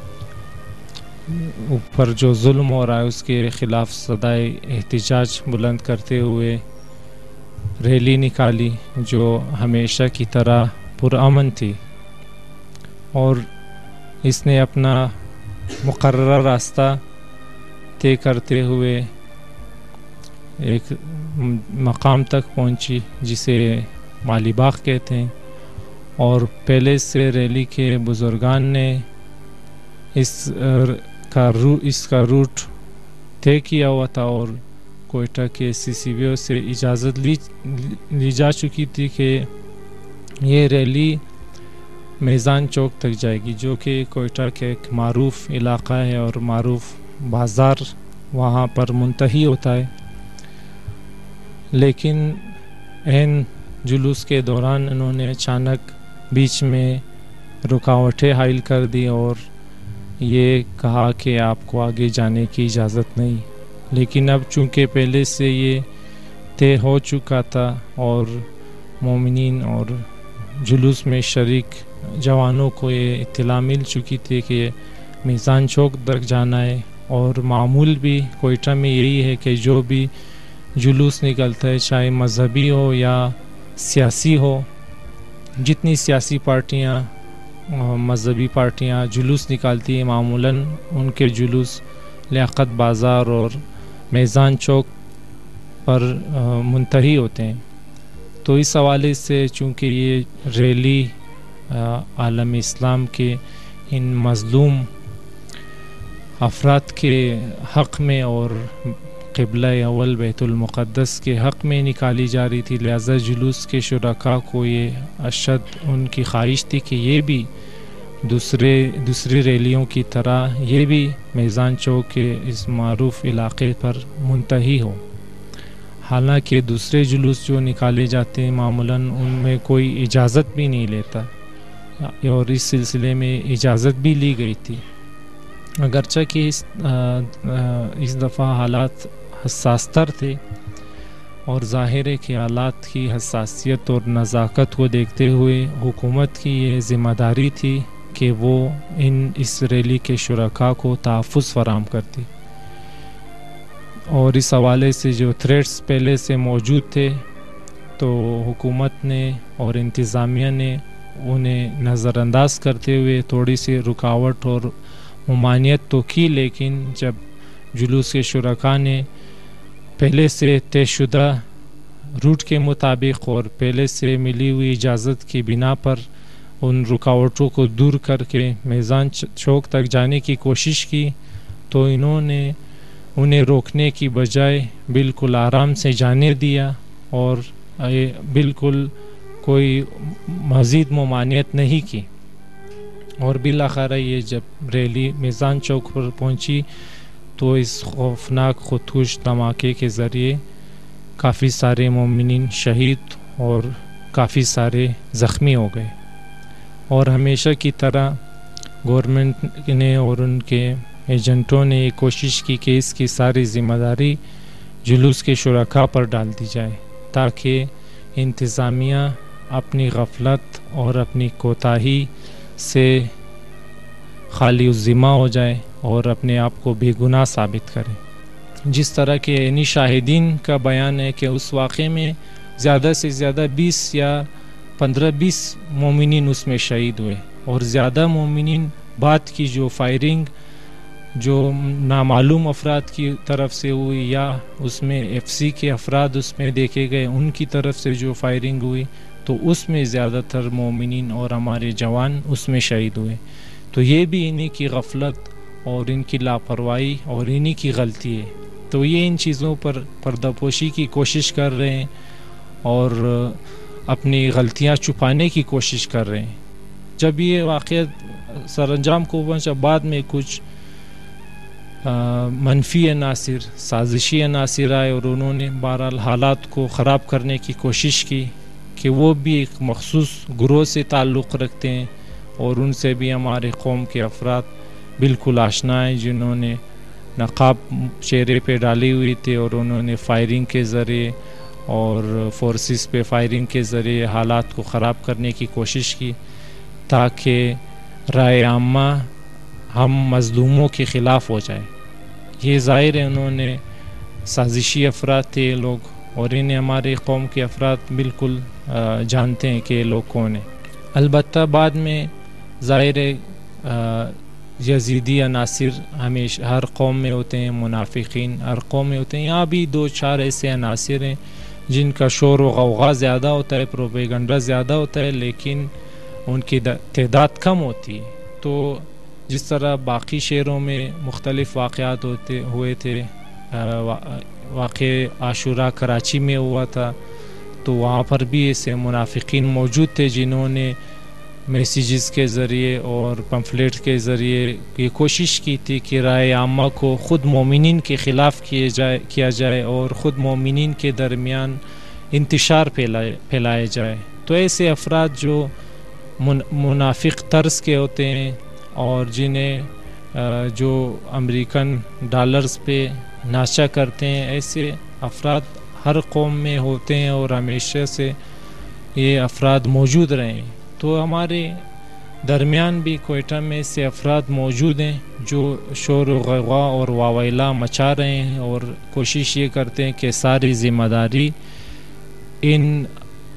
Speaker 3: اوپر جو ظلم ہو رہا ہے اس کے خلاف صدائے احتجاج بلند کرتے ہوئے ریلی نکالی جو ہمیشہ کی طرح پرامن تھی، اور اس نے اپنا مقررہ راستہ طے کرتے ہوئے ایک مقام تک پہنچی جسے مالی باغ کہتے ہیں، اور پہلے سے ریلی کے بزرگان نے اس کا روٹ طے کیا ہوا تھا، اور کوئٹہ کے CCBO سے اجازت لی جا چکی تھی کہ یہ ریلی میزان چوک تک جائے گی، جو کہ کوئٹہ کا ایک معروف علاقہ ہے اور معروف بازار وہاں پر منتہی ہوتا ہے. لیکن عین جلوس کے دوران انہوں نے اچانک بیچ میں رکاوٹیں حائل کر دی اور یہ کہا کہ آپ کو آگے جانے کی اجازت نہیں. لیکن اب چونکہ پہلے سے یہ طے ہو چکا تھا اور مومنین اور جلوس میں شریک جوانوں کو یہ اطلاع مل چکی تھی کہ میزان چوک تک جانا ہے، اور معمول بھی کوئٹہ میں یہی ہے کہ جو بھی جلوس نکلتا ہے چاہے مذہبی ہو یا سیاسی ہو، جتنی سیاسی پارٹیاں مذہبی پارٹیاں جلوس نکالتی ہیں معمولاً ان کے جلوس لیاقت بازار اور میزان چوک پر منتہی ہوتے ہیں. تو اس حوالے سے چونکہ یہ ریلی عالم اسلام کے ان مظلوم افراد کے حق میں اور قبلہ اول بیت المقدس کے حق میں نکالی جا رہی تھی، لہذا جلوس کے شرکاء کو یہ اشد ان کی خواہش تھی کہ یہ بھی دوسری ریلیوں کی طرح یہ بھی میزان چوک کے اس معروف علاقے پر منتہی ہو. حالانکہ دوسرے جلوس جو نکالے جاتے ہیں معمولاً ان میں کوئی اجازت بھی نہیں لیتا، اور اس سلسلے میں اجازت بھی لی گئی تھی، اگرچہ کہ اس دفعہ حالات حساس تر تھے، اور ظاہر ہے کہ حالات کی حساسیت اور نزاکت کو دیکھتے ہوئے حکومت کی یہ ذمہ داری تھی کہ وہ اس ریلی کے شرکاء کو تحفظ فراہم کرتی. اور اس حوالے سے جو تھریٹس پہلے سے موجود تھے تو حکومت نے اور انتظامیہ نے انہیں نظر انداز کرتے ہوئے تھوڑی سی رکاوٹ اور ممانعت تو کی، لیکن جب جلوس کے شرکاء نے پہلے سے طے شدہ روٹ کے مطابق اور پہلے سے ملی ہوئی اجازت کی بنا پر ان رکاوٹوں کو دور کر کے میزان چوک تک جانے کی کوشش کی، تو انہوں نے انہیں روکنے کی بجائے بالکل آرام سے جانے دیا اور بالکل کوئی مزید ممانعت نہیں کی. اور بالآخر یہ جب ریلی میزان چوک پر پہنچی تو اس خوفناک خودکش دھماکے کے ذریعے کافی سارے مومنین شہید اور کافی سارے زخمی ہو گئے. اور ہمیشہ کی طرح گورنمنٹ نے اور ان کے ایجنٹوں نے یہ کوشش کی کہ اس کی ساری ذمہ داری جلوس کے شرکاء پر ڈال دی جائے، تاکہ انتظامیہ اپنی غفلت اور اپنی کوتاہی سے خالی الذمہ ہو جائے اور اپنے آپ کو بے گناہ ثابت کرے. جس طرح کے عینی شاہدین کا بیان ہے کہ اس واقعے میں زیادہ سے زیادہ 20 یا 15-20 مومنین اس میں شہید ہوئے، اور زیادہ مومنین بعد کی جو فائرنگ جو نامعلوم افراد کی طرف سے ہوئی یا اس میں FC کے افراد اس میں دیکھے گئے ان کی طرف سے جو فائرنگ ہوئی تو اس میں زیادہ تر مومنین اور ہمارے جوان اس میں شہید ہوئے. تو یہ بھی انہی کی غفلت اور ان کی لاپرواہی اور انہی کی غلطی ہے. تو یہ ان چیزوں پر پردہ پوشی کی کوشش کر رہے ہیں اور اپنی غلطیاں چھپانے کی کوشش کر رہے ہیں. جب یہ واقعہ سر انجام کو پہنچا بعد میں کچھ منفی عناصر سازشی عناصر آئے اور انہوں نے بہرحال حالات کو خراب کرنے کی کوشش کی کہ وہ بھی ایک مخصوص گروہ سے تعلق رکھتے ہیں اور ان سے بھی ہمارے قوم کے افراد بالکل آشنا ہیں جنہوں نے نقاب چہرے پہ ڈالی ہوئی تھی اور انہوں نے فائرنگ کے ذریعے اور فورسز پہ فائرنگ کے ذریعے حالات کو خراب کرنے کی کوشش کی تاکہ رائے عامہ ہم مظلوموں کے خلاف ہو جائے. یہ ظاہر ہے انہوں نے سازشی افراد تھے یہ لوگ اور انہیں ہمارے قوم کے افراد بالکل جانتے ہیں کہ یہ لوگ کون ہیں. البتہ بعد میں ظاہر ہے یزیدی عناصر ہمیشہ ہر قوم میں ہوتے ہیں, منافقین ہر قوم میں ہوتے ہیں. یہاں بھی 2-4 ایسے عناصر ہیں جن کا شور و غوغا زیادہ ہوتا ہے, پروپیگنڈا زیادہ ہوتا ہے, لیکن ان کی تعداد کم ہوتی ہے. تو جس طرح باقی شہروں میں مختلف واقعات ہوئے تھے, واقع عاشورہ کراچی میں ہوا تھا, تو وہاں پر بھی ایسے منافقین موجود تھے جنہوں نے میسیجز کے ذریعے اور پمفلیٹ کے ذریعے یہ کوشش کی تھی کہ رائے عامہ کو خود مومنین کے خلاف کیا جائے اور خود مومنین کے درمیان انتشار پھیلائے جائے. تو ایسے افراد جو منافق طرز کے ہوتے ہیں اور جنہیں جو امریکن ڈالرز پہ ناشہ کرتے ہیں, ایسے افراد ہر قوم میں ہوتے ہیں اور ہمیشہ سے یہ افراد موجود رہے ہیں. تو ہمارے درمیان بھی کوئٹہ میں ایسے افراد موجود ہیں جو شور و غوغا اور واویلا مچا رہے ہیں اور کوشش یہ کرتے ہیں کہ ساری ذمہ داری ان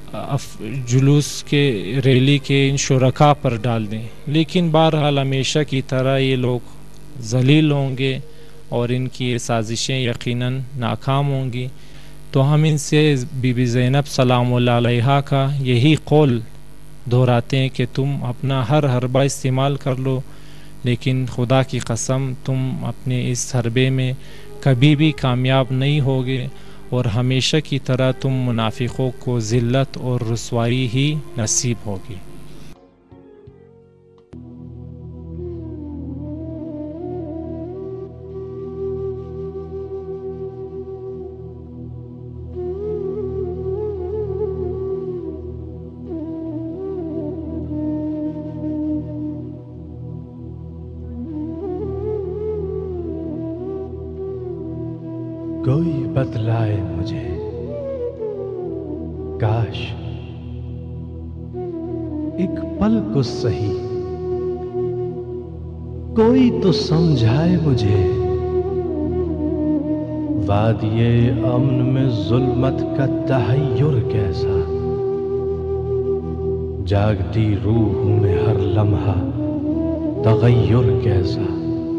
Speaker 3: جلوس کے ریلی کے ان شرکاء پر ڈال دیں. لیکن بہرحال ہمیشہ کی طرح یہ لوگ ذلیل ہوں گے اور ان کی یہ سازشیں یقیناً ناکام ہوں گی. تو ہم ان سے بی بی زینب سلام اللہ علیہا کا یہی قول دہراتے ہیں کہ تم اپنا ہر حربہ استعمال کر لو, لیکن خدا کی قسم تم اپنے اس حربے میں کبھی بھی کامیاب نہیں ہوگے اور ہمیشہ کی طرح تم منافقوں کو ذلت اور رسوائی ہی نصیب ہوگی.
Speaker 14: کوئی بتلائے مجھے کاش ایک پل کو سہی, کوئی تو سمجھائے مجھے وادی امن میں ظلمت کا تحیر کیسا, جاگتی روح میں ہر لمحہ تغیر کیسا,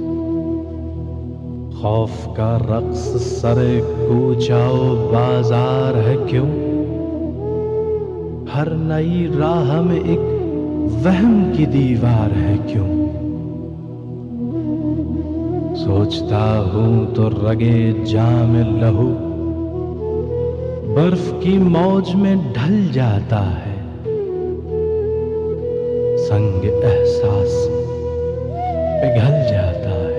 Speaker 14: خوف کا رقص سرے کوچاؤ بازار ہے کیوں, ہر نئی راہ میں ایک وہم کی دیوار ہے کیوں, سوچتا ہوں تو رگے جام لہو برف کی موج میں ڈھل جاتا ہے, سنگ احساس پگھل جاتا ہے.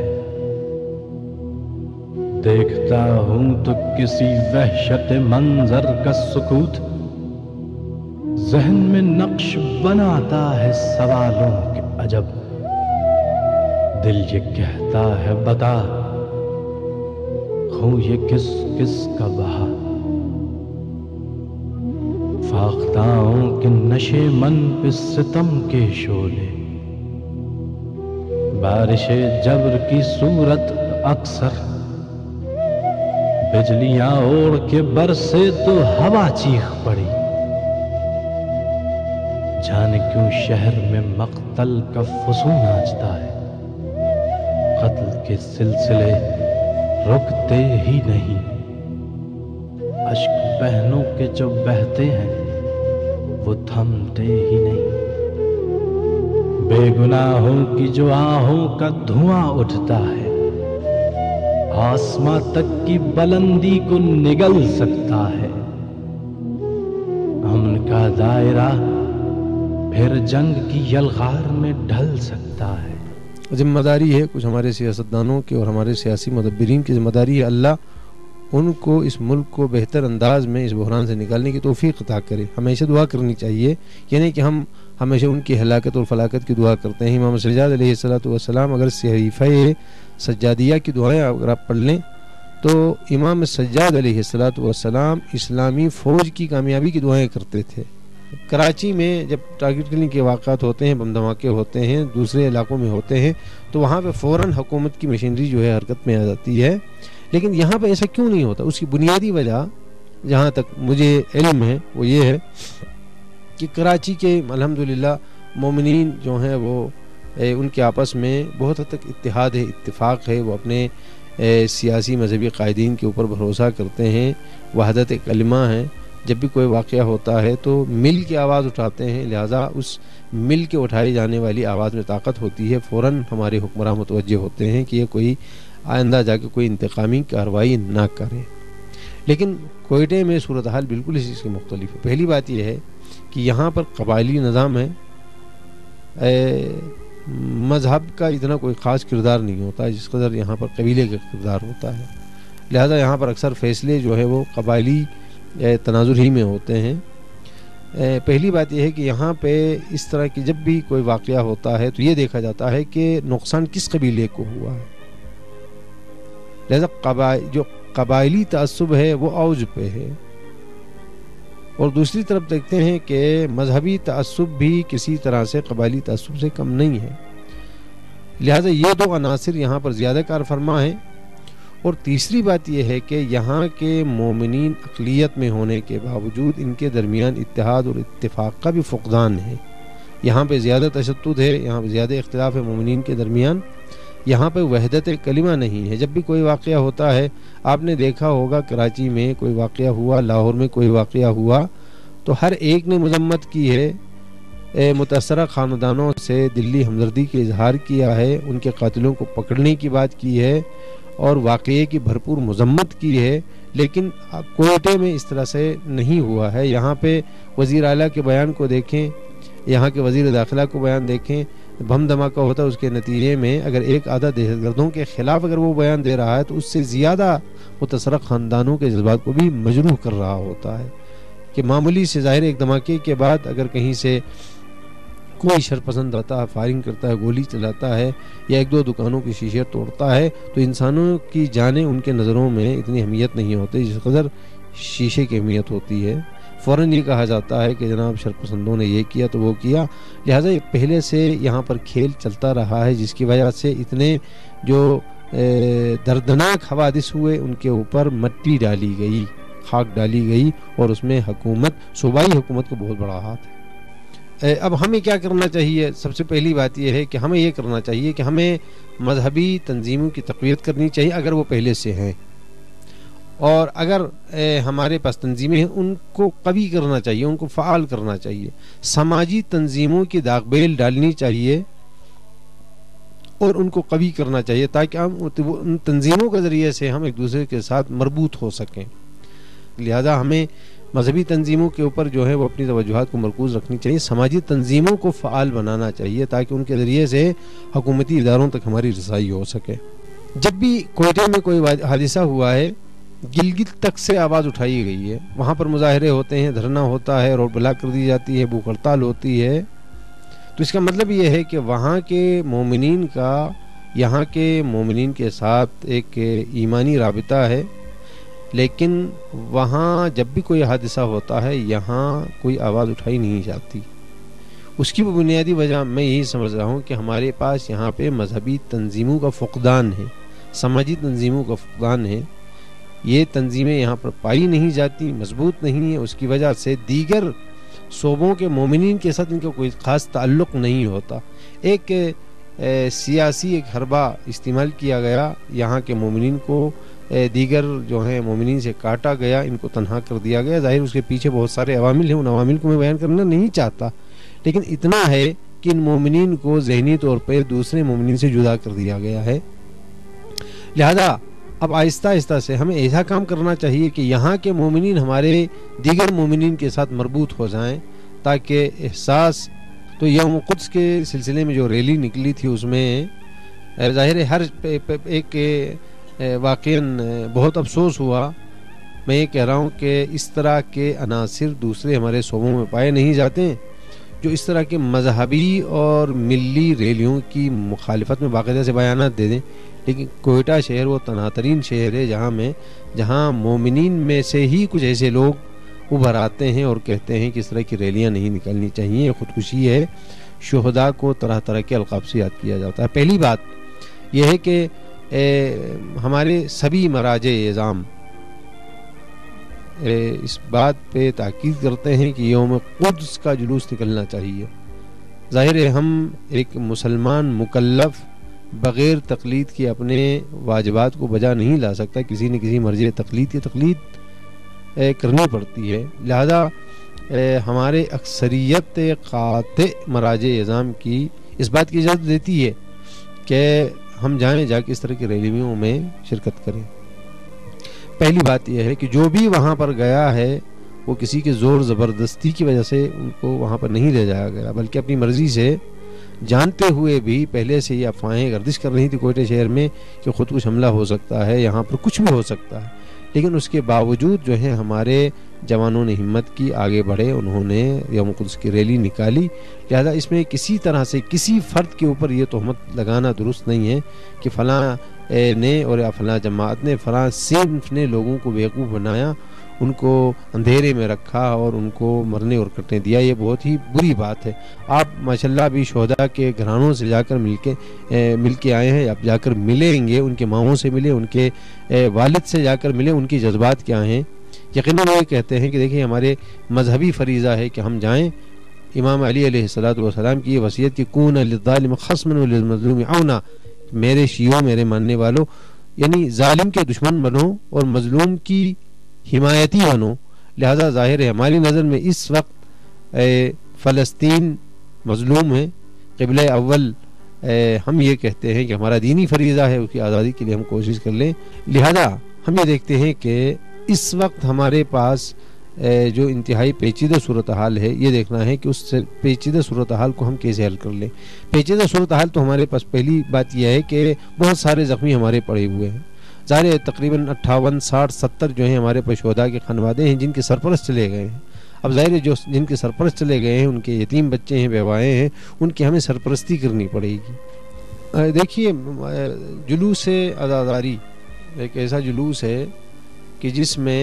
Speaker 14: دیکھتا ہوں تو کسی وحشت منظر کا سکوت ذہن میں نقش بناتا ہے سوالوں کے عجب, دل یہ کہتا ہے بتا خون یہ کس کس کا بہا, فاختاؤں کے نشے من پہ ستم کے شعلے, بارش جبر کی صورت اکثر بجلیاں اوڑ کے برسے تو ہوا چیخ پڑی, جانے کیوں شہر میں مقتل کا فسون ناچتا ہے, قتل کے سلسلے رکتے ہی نہیں، اشک بہنوں کے جو بہتے ہیں وہ تھمتے ہی نہیں، بے گناہوں کی جو آہوں کا دھواں اٹھتا ہے آسماں تک کی بلندی کو نگل سکتا ہے، امن کا دائرہ پھر جنگ کی یلغار میں ڈھل سکتا ہے۔
Speaker 4: ذمہ داری ہے کچھ ہمارے سیاستدانوں کی اور ہمارے سیاسی مدبرین کی ذمہ داری ہے، اللہ ان کو اس ملک کو بہتر انداز میں اس بحران سے نکالنے کی توفیق عطا کرے۔ ہمیشہ دعا کرنی چاہیے، یعنی کہ ہم ہمیشہ ان کی ہلاکت اور فلاکت کی دعا کرتے ہیں۔ امام سجاد علیہ السلام اگر صحیفہ سجادیہ کی دعائیں اگر آپ پڑھ لیں تو امام سجاد علیہ السلام اسلامی فوج کی کامیابی کی دعائیں کرتے تھے۔ کراچی میں جب ٹارگٹ کلنگ کے واقعات ہوتے ہیں، بم دھماکے ہوتے ہیں، دوسرے علاقوں میں ہوتے ہیں، تو وہاں پہ فوراً حکومت کی مشینری جو ہے حرکت میں آ جاتی ہے، لیکن یہاں پہ ایسا کیوں نہیں ہوتا؟ اس کی بنیادی وجہ جہاں تک مجھے علم ہے وہ یہ ہے کہ کراچی کے الحمدللہ مومنین جو ہیں وہ ان کے آپس میں بہت حد تک اتحاد ہے، اتفاق ہے، وہ اپنے سیاسی مذہبی قائدین کے اوپر بھروسہ کرتے ہیں، وحدت کلمہ ہے، جب بھی کوئی واقعہ ہوتا ہے تو مل کے آواز اٹھاتے ہیں، لہٰذا اس مل کے اٹھائی جانے والی آواز میں طاقت ہوتی ہے، فوراً ہمارے حکمراں متوجہ ہوتے ہیں کہ یہ کوئی آئندہ جا کے کوئی انتقامی کارروائی نہ کرے۔ لیکن کوئٹے میں صورتحال بالکل اسی سے مختلف ہے۔ پہلی بات یہ ہے کہ یہاں پر قبائلی نظام ہے، مذہب کا اتنا کوئی خاص کردار نہیں ہوتا ہے جس قدر یہاں پر قبیلے کا کردار ہوتا ہے، لہذا یہاں پر اکثر فیصلے جو ہے وہ قبائلی تناظر ہی میں ہوتے ہیں۔ پہلی بات یہ ہے کہ یہاں پہ اس طرح کی جب بھی کوئی واقعہ ہوتا ہے تو یہ دیکھا جاتا ہے کہ نقصان کس قبیلے کو ہوا ہے، لہذا جو قبائلی تعصب ہے وہ اوج پہ ہے، اور دوسری طرف دیکھتے ہیں کہ مذہبی تعصب بھی کسی طرح سے قبائلی تعصب سے کم نہیں ہے، لہذا یہ دو عناصر یہاں پر زیادہ کار فرما ہیں۔ اور تیسری بات یہ ہے کہ یہاں کے مومنین اقلیت میں ہونے کے باوجود ان کے درمیان اتحاد اور اتفاق کا بھی فقدان ہے، یہاں پہ زیادہ تشدد ہے، یہاں پہ زیادہ اختلاف ہے مومنین کے درمیان، یہاں پہ وحدت کلمہ نہیں ہے۔ جب بھی کوئی واقعہ ہوتا ہے، آپ نے دیکھا ہوگا کراچی میں کوئی واقعہ ہوا، لاہور میں کوئی واقعہ ہوا، تو ہر ایک نے مذمت کی ہے، متاثرہ خاندانوں سے دلی ہمدردی کے اظہار کیا ہے، ان کے قاتلوں کو پکڑنے کی بات کی ہے اور واقعے کی بھرپور مذمت کی ہے، لیکن کوئٹے میں اس طرح سے نہیں ہوا ہے۔ یہاں پہ وزیر اعلیٰ کے بیان کو دیکھیں، یہاں کے وزیر داخلہ کو بیان دیکھیں، بم دھماکہ ہوتا ہے، اس کے نتیجے میں اگر ایک آدھا دہشت گردوں کے خلاف اگر وہ بیان دے رہا ہے تو اس سے زیادہ متاثرہ خاندانوں کے جذبات کو بھی مجروح کر رہا ہوتا ہے، کہ معمولی سے ظاہر ایک دھماکے کے بعد اگر کہیں سے کوئی شرپسند رہتا ہے، فائرنگ کرتا ہے، گولی چلاتا ہے یا ایک دو دکانوں کی شیشے توڑتا ہے، تو انسانوں کی جانیں ان کے نظروں میں اتنی اہمیت نہیں ہوتی جس قدر شیشے کی اہمیت ہوتی ہے۔ فوراً یہ کہا جاتا ہے کہ جناب شرپسندوں نے یہ کیا تو وہ کیا، لہٰذا پہلے سے یہاں پر کھیل چلتا رہا ہے، جس کی وجہ سے اتنے جو دردناک حوادث ہوئے ان کے اوپر مٹی ڈالی گئی، خاک ڈالی گئی، اور اس میں حکومت، صوبائی حکومت کو بہت بڑا ہاتھ ہے۔ اب ہمیں کیا کرنا چاہیے؟ سب سے پہلی بات یہ ہے کہ ہمیں یہ کرنا چاہیے کہ ہمیں مذہبی تنظیموں کی تقویت کرنی چاہیے اگر وہ پہلے سے ہیں، اور اگر ہمارے پاس تنظیمیں ہیں ان کو قوی کرنا چاہیے، ان کو فعال کرنا چاہیے، سماجی تنظیموں کی داغ بیل ڈالنی چاہیے اور ان کو قوی کرنا چاہیے تاکہ ہم ان تنظیموں کے ذریعے سے ہم ایک دوسرے کے ساتھ مربوط ہو سکیں۔ لہذا ہمیں مذہبی تنظیموں کے اوپر جو ہے وہ اپنی توجہات کو مرکوز رکھنی چاہیے، سماجی تنظیموں کو فعال بنانا چاہیے تاکہ ان کے ذریعے سے حکومتی اداروں تک ہماری رسائی ہو سکے۔ جب بھی کوئٹے میں کوئی حادثہ ہوا ہے، گلگت تک سے آواز اٹھائی گئی ہے، وہاں پر مظاہرے ہوتے ہیں، دھرنا ہوتا ہے، روڈ بلاک کر دی جاتی ہے، بھوک ہڑتال ہوتی ہے، تو اس کا مطلب یہ ہے کہ وہاں کے مومنین کا یہاں کے مومنین کے ساتھ ایک ایمانی رابطہ ہے، لیکن وہاں جب بھی کوئی حادثہ ہوتا ہے یہاں کوئی آواز اٹھائی نہیں جاتی۔ اس کی بنیادی وجہ میں یہی سمجھ رہا ہوں کہ ہمارے پاس یہاں پہ مذہبی تنظیموں کا فقدان ہے، سماجی تنظیموں کا فقدان ہے، یہ تنظیمیں یہاں پر پائی نہیں جاتی، مضبوط نہیں ہے، اس کی وجہ سے دیگر صوبوں کے مومنین کے ساتھ ان کا کوئی خاص تعلق نہیں ہوتا۔ ایک سیاسی ایک حربہ استعمال کیا گیا، یہاں کے مومنین کو دیگر جو ہیں مومنین سے کاٹا گیا، ان کو تنہا کر دیا گیا۔ ظاہر اس کے پیچھے بہت سارے عوامل ہیں، ان عوامل کو میں بیان کرنا نہیں چاہتا، لیکن اتنا ہے کہ ان مومنین کو ذہنی طور پر دوسرے مومنین سے جدا کر دیا گیا ہے۔ لہذا اب آہستہ آہستہ سے ہمیں ایسا کام کرنا چاہیے کہ یہاں کے مومنین ہمارے دیگر مومنین کے ساتھ مربوط ہو جائیں، تاکہ احساس تو یوم قدس کے سلسلے میں جو ریلی نکلی تھی اس میں ظاہر ہر ایک واقعاً بہت افسوس ہوا۔ میں یہ کہہ رہا ہوں کہ اس طرح کے عناصر دوسرے ہمارے صوبوں میں پائے نہیں جاتے ہیں جو اس طرح کے مذہبی اور ملی ریلیوں کی مخالفت میں باقاعدہ سے بیانات دے دیں، لیکن کوئٹہ شہر وہ تنہا ترین شہر ہے جہاں مومنین میں سے ہی کچھ ایسے لوگ ابھر آتے ہیں اور کہتے ہیں کہ اس طرح کی ریلیاں نہیں نکلنی چاہیے، یہ خودکشی ہے۔ شہداء کو طرح طرح کے القاب سے یاد کیا جاتا ہے۔ پہلی بات یہ ہے کہ ہمارے سبھی مراجع اعظام اس بات پہ تاکید کرتے ہیں کہ یوم قدس کا جلوس نکلنا چاہیے۔ ظاہر ہے ہم ایک مسلمان مکلف بغیر تقلید کے اپنے واجبات کو بجا نہیں لا سکتا، کسی نہ کسی مرجع تقلید کی تقلید کرنی پڑتی ہے۔ لہذا ہمارے اکثریت قاطع مراجع اعظام کی اس بات کی اجازت دیتی ہے کہ ہم جائیں جا کے اس طرح کی ریلیوں میں شرکت کریں۔ پہلی بات یہ ہے کہ جو بھی وہاں پر گیا ہے وہ کسی کے زور زبردستی کی وجہ سے ان کو وہاں پر نہیں لے جایا گیا، بلکہ اپنی مرضی سے، جانتے ہوئے بھی پہلے سے یہ افواہیں گردش کر رہی تھی کوئٹہ شہر میں کہ خود کچھ حملہ ہو سکتا ہے، یہاں پر کچھ بھی ہو سکتا ہے، لیکن اس کے باوجود جو ہے ہمارے جوانوں نے ہمت کی، آگے بڑھے، انہوں نے یوم قدس کی ریلی نکالی۔ لہذا اس میں کسی طرح سے کسی فرد کے اوپر یہ تہمت لگانا درست نہیں ہے کہ فلاں نے اور فلاں جماعت نے، فلاں صنف نے لوگوں کو بیوقوف بنایا، ان کو اندھیرے میں رکھا اور ان کو مرنے اور کٹنے دیا۔ یہ بہت ہی بری بات ہے۔ آپ ماشاءاللہ ابھی شہداء کے گھرانوں سے جا کر مل کے آئے ہیں، آپ جا کر ملیں گے، ان کے ماؤں سے ملیں، ان کے والد سے جا کر ملیں، ان کے جذبات کیا ہیں۔ یقیناً وہ کہتے ہیں کہ دیکھیں ہمارے مذہبی فریضہ ہے کہ ہم جائیں۔ امام علی علیہ السلام کی یہ وصیت کہ کون للظالم خصما وللمظلوم عونا، میرے شیعوں، میرے ماننے والوں، یعنی ظالم کے دشمن بنو اور مظلوم کی حمایتی بنو۔ لہذا ظاہر ہے ہماری نظر میں اس وقت فلسطین مظلوم ہے، قبلہ اول ہم یہ کہتے ہیں کہ ہمارا دینی فریضہ ہے اس کی آزادی کے لیے ہم کوشش کر لیں۔ لہذا ہم یہ دیکھتے ہیں کہ اس وقت ہمارے پاس جو انتہائی پیچیدہ صورتحال ہے، یہ دیکھنا ہے کہ اس پیچیدہ صورتحال کو ہم کیسے حل کر لیں۔ پیچیدہ صورتحال تو ہمارے پاس پہلی بات یہ ہے کہ بہت سارے زخمی ہمارے پڑے ہوئے ہیں، ظاہر ہے تقریباً 58 60 70 جو ہیں ہمارے پاس شہداء کے خانوادے ہیں جن کے سرپرست چلے گئے ہیں۔ اب ظاہر ہے جن کے سرپرست چلے گئے ہیں، ان کے یتیم بچے ہیں، بیوائیں ہیں، ان کی ہمیں سرپرستی کرنی پڑے گی۔ دیکھیے جلوس عزاداری ایک ایسا جلوس ہے کہ جس میں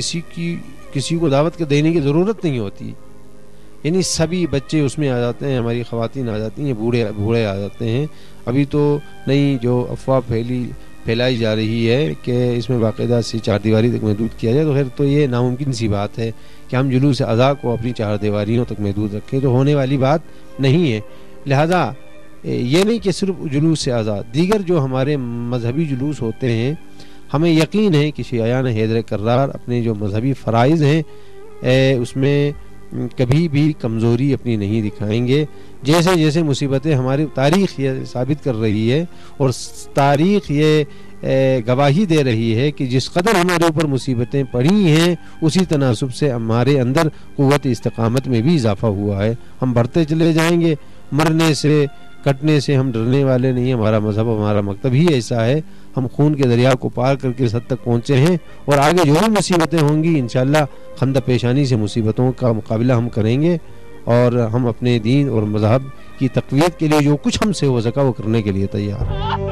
Speaker 4: کسی کو دعوت دینے کی ضرورت نہیں ہوتی، یعنی سبھی بچے اس میں آ جاتے ہیں، ہماری خواتین آ جاتی ہیں، بوڑھے آ جاتے ہیں۔ ابھی تو نئی جو افواہ پھیلائی جا رہی ہے کہ اس میں باقاعدہ سے 4 دیواری تک محدود کیا جائے، تو خیر تو یہ ناممکن سی بات ہے کہ ہم جلوس عزا کو اپنی 4 دیواریوں تک محدود رکھیں، تو ہونے والی بات نہیں ہے۔ لہذا یہ نہیں کہ صرف جلوس عزا، دیگر جو ہمارے مذہبی جلوس ہوتے ہیں، ہمیں یقین ہے کہ شیعیان حیدر کرار اپنے جو مذہبی فرائض ہیں اس میں کبھی بھی کمزوری اپنی نہیں دکھائیں گے۔ جیسے جیسے مصیبتیں ہماری تاریخ یہ ثابت کر رہی ہے اور تاریخ یہ گواہی دے رہی ہے کہ جس قدر ہمارے اوپر مصیبتیں پڑی ہیں اسی تناسب سے ہمارے اندر قوت استقامت میں بھی اضافہ ہوا ہے۔ ہم بڑھتے چلے جائیں گے، مرنے سے کٹنے سے ہم ڈرنے والے نہیں ہیں۔ ہمارا مذہب، ہمارا مکتب ہی ایسا ہے، ہم خون کے دریا کو پار کر کے اس حد تک پہنچے ہیں، اور آگے جو بھی مصیبتیں ہوں گی انشاءاللہ خندہ پیشانی سے مصیبتوں کا مقابلہ ہم کریں گے، اور ہم اپنے دین اور مذہب کی تقویت کے لیے جو کچھ ہم سے ہو سکا وہ کرنے کے لیے تیار ہیں۔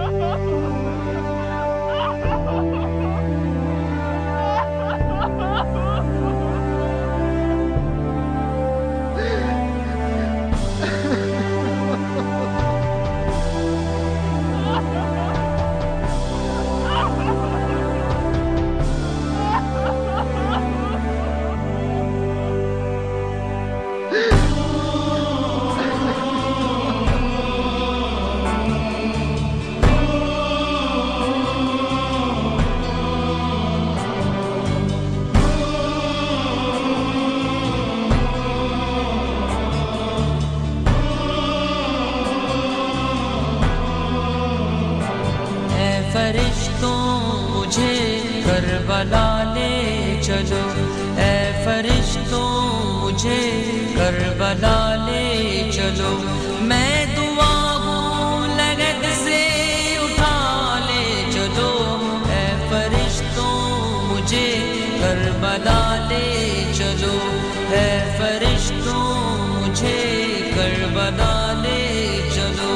Speaker 5: کربلا لے چلو، اے فرشتوں مجھے کربلا لے چلو، میں دعا ہوں لگت سے اٹھا لے چلو، اے فرشتوں مجھے کربلا لے چلو، اے فرشتوں مجھے کربلا لے چلو۔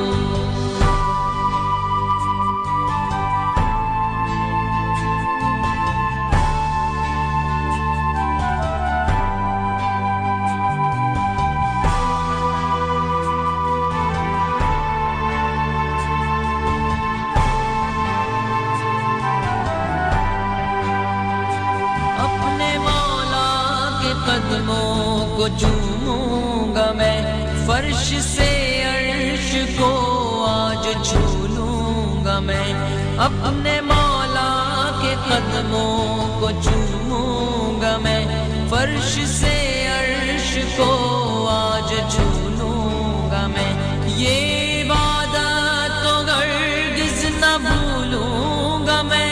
Speaker 5: قدموں کو چوموں گا میں، فرش سے عرش کو آج چھو لوں گا میں، اپنے مولا کے قدموں کو چوموں گا میں، فرش سے عرش کو آج چھو لوں گا میں، یہ عبادت تو ہرگز نہ بھولوں گا میں،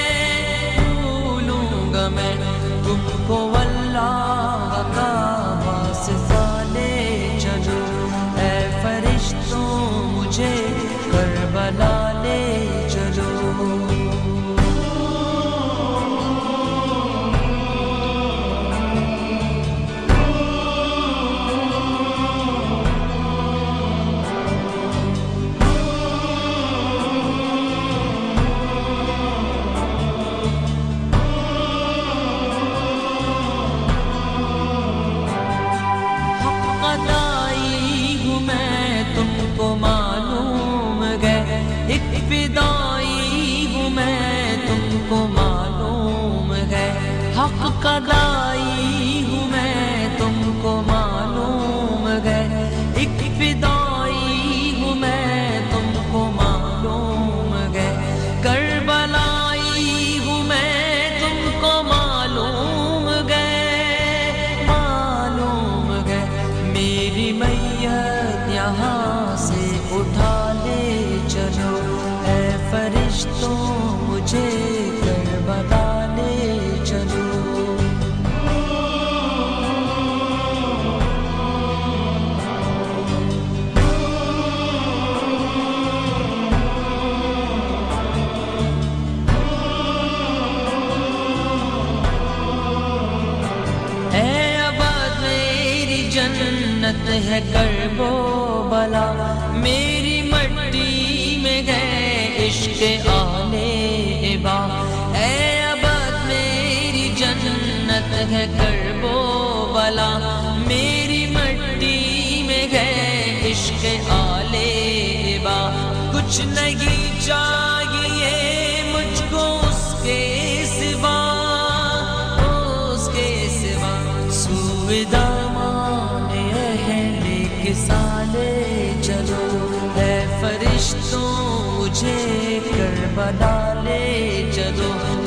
Speaker 5: بھولوں گا میں تم کو اللہ کا واسطہ لے چلو، اے فرشتوں مجھے کربلا لے چلو۔ معلوم ہے ایک فدائی ہوں میں، تم کو معلوم ہے حق قدائی ہوں میں، تم کو معلوم ہے ایک فدائی ہوں میں، تم کو معلوم ہے کربلائی ہوں میں، تم کو معلوم ہے، معلوم ہے میری میت یہاں سے اٹھا لے چلو، اے فرشتوں مجھے کربلا لے چلو۔ اے ابد میری جنت ہے کرب و بلا، میری مٹی میں گئے عشق آل عبا، اے ابد میری جنت ہے کرب و بلا، میری مٹی میں گئے عشق آل عبا، کچھ نہیں چاہیے مجھ کو اس کے سوا، اس کے سوا سوئے دامان اہل کسالے چلو، اے فرشتوں مجھے کربلا لے چلو،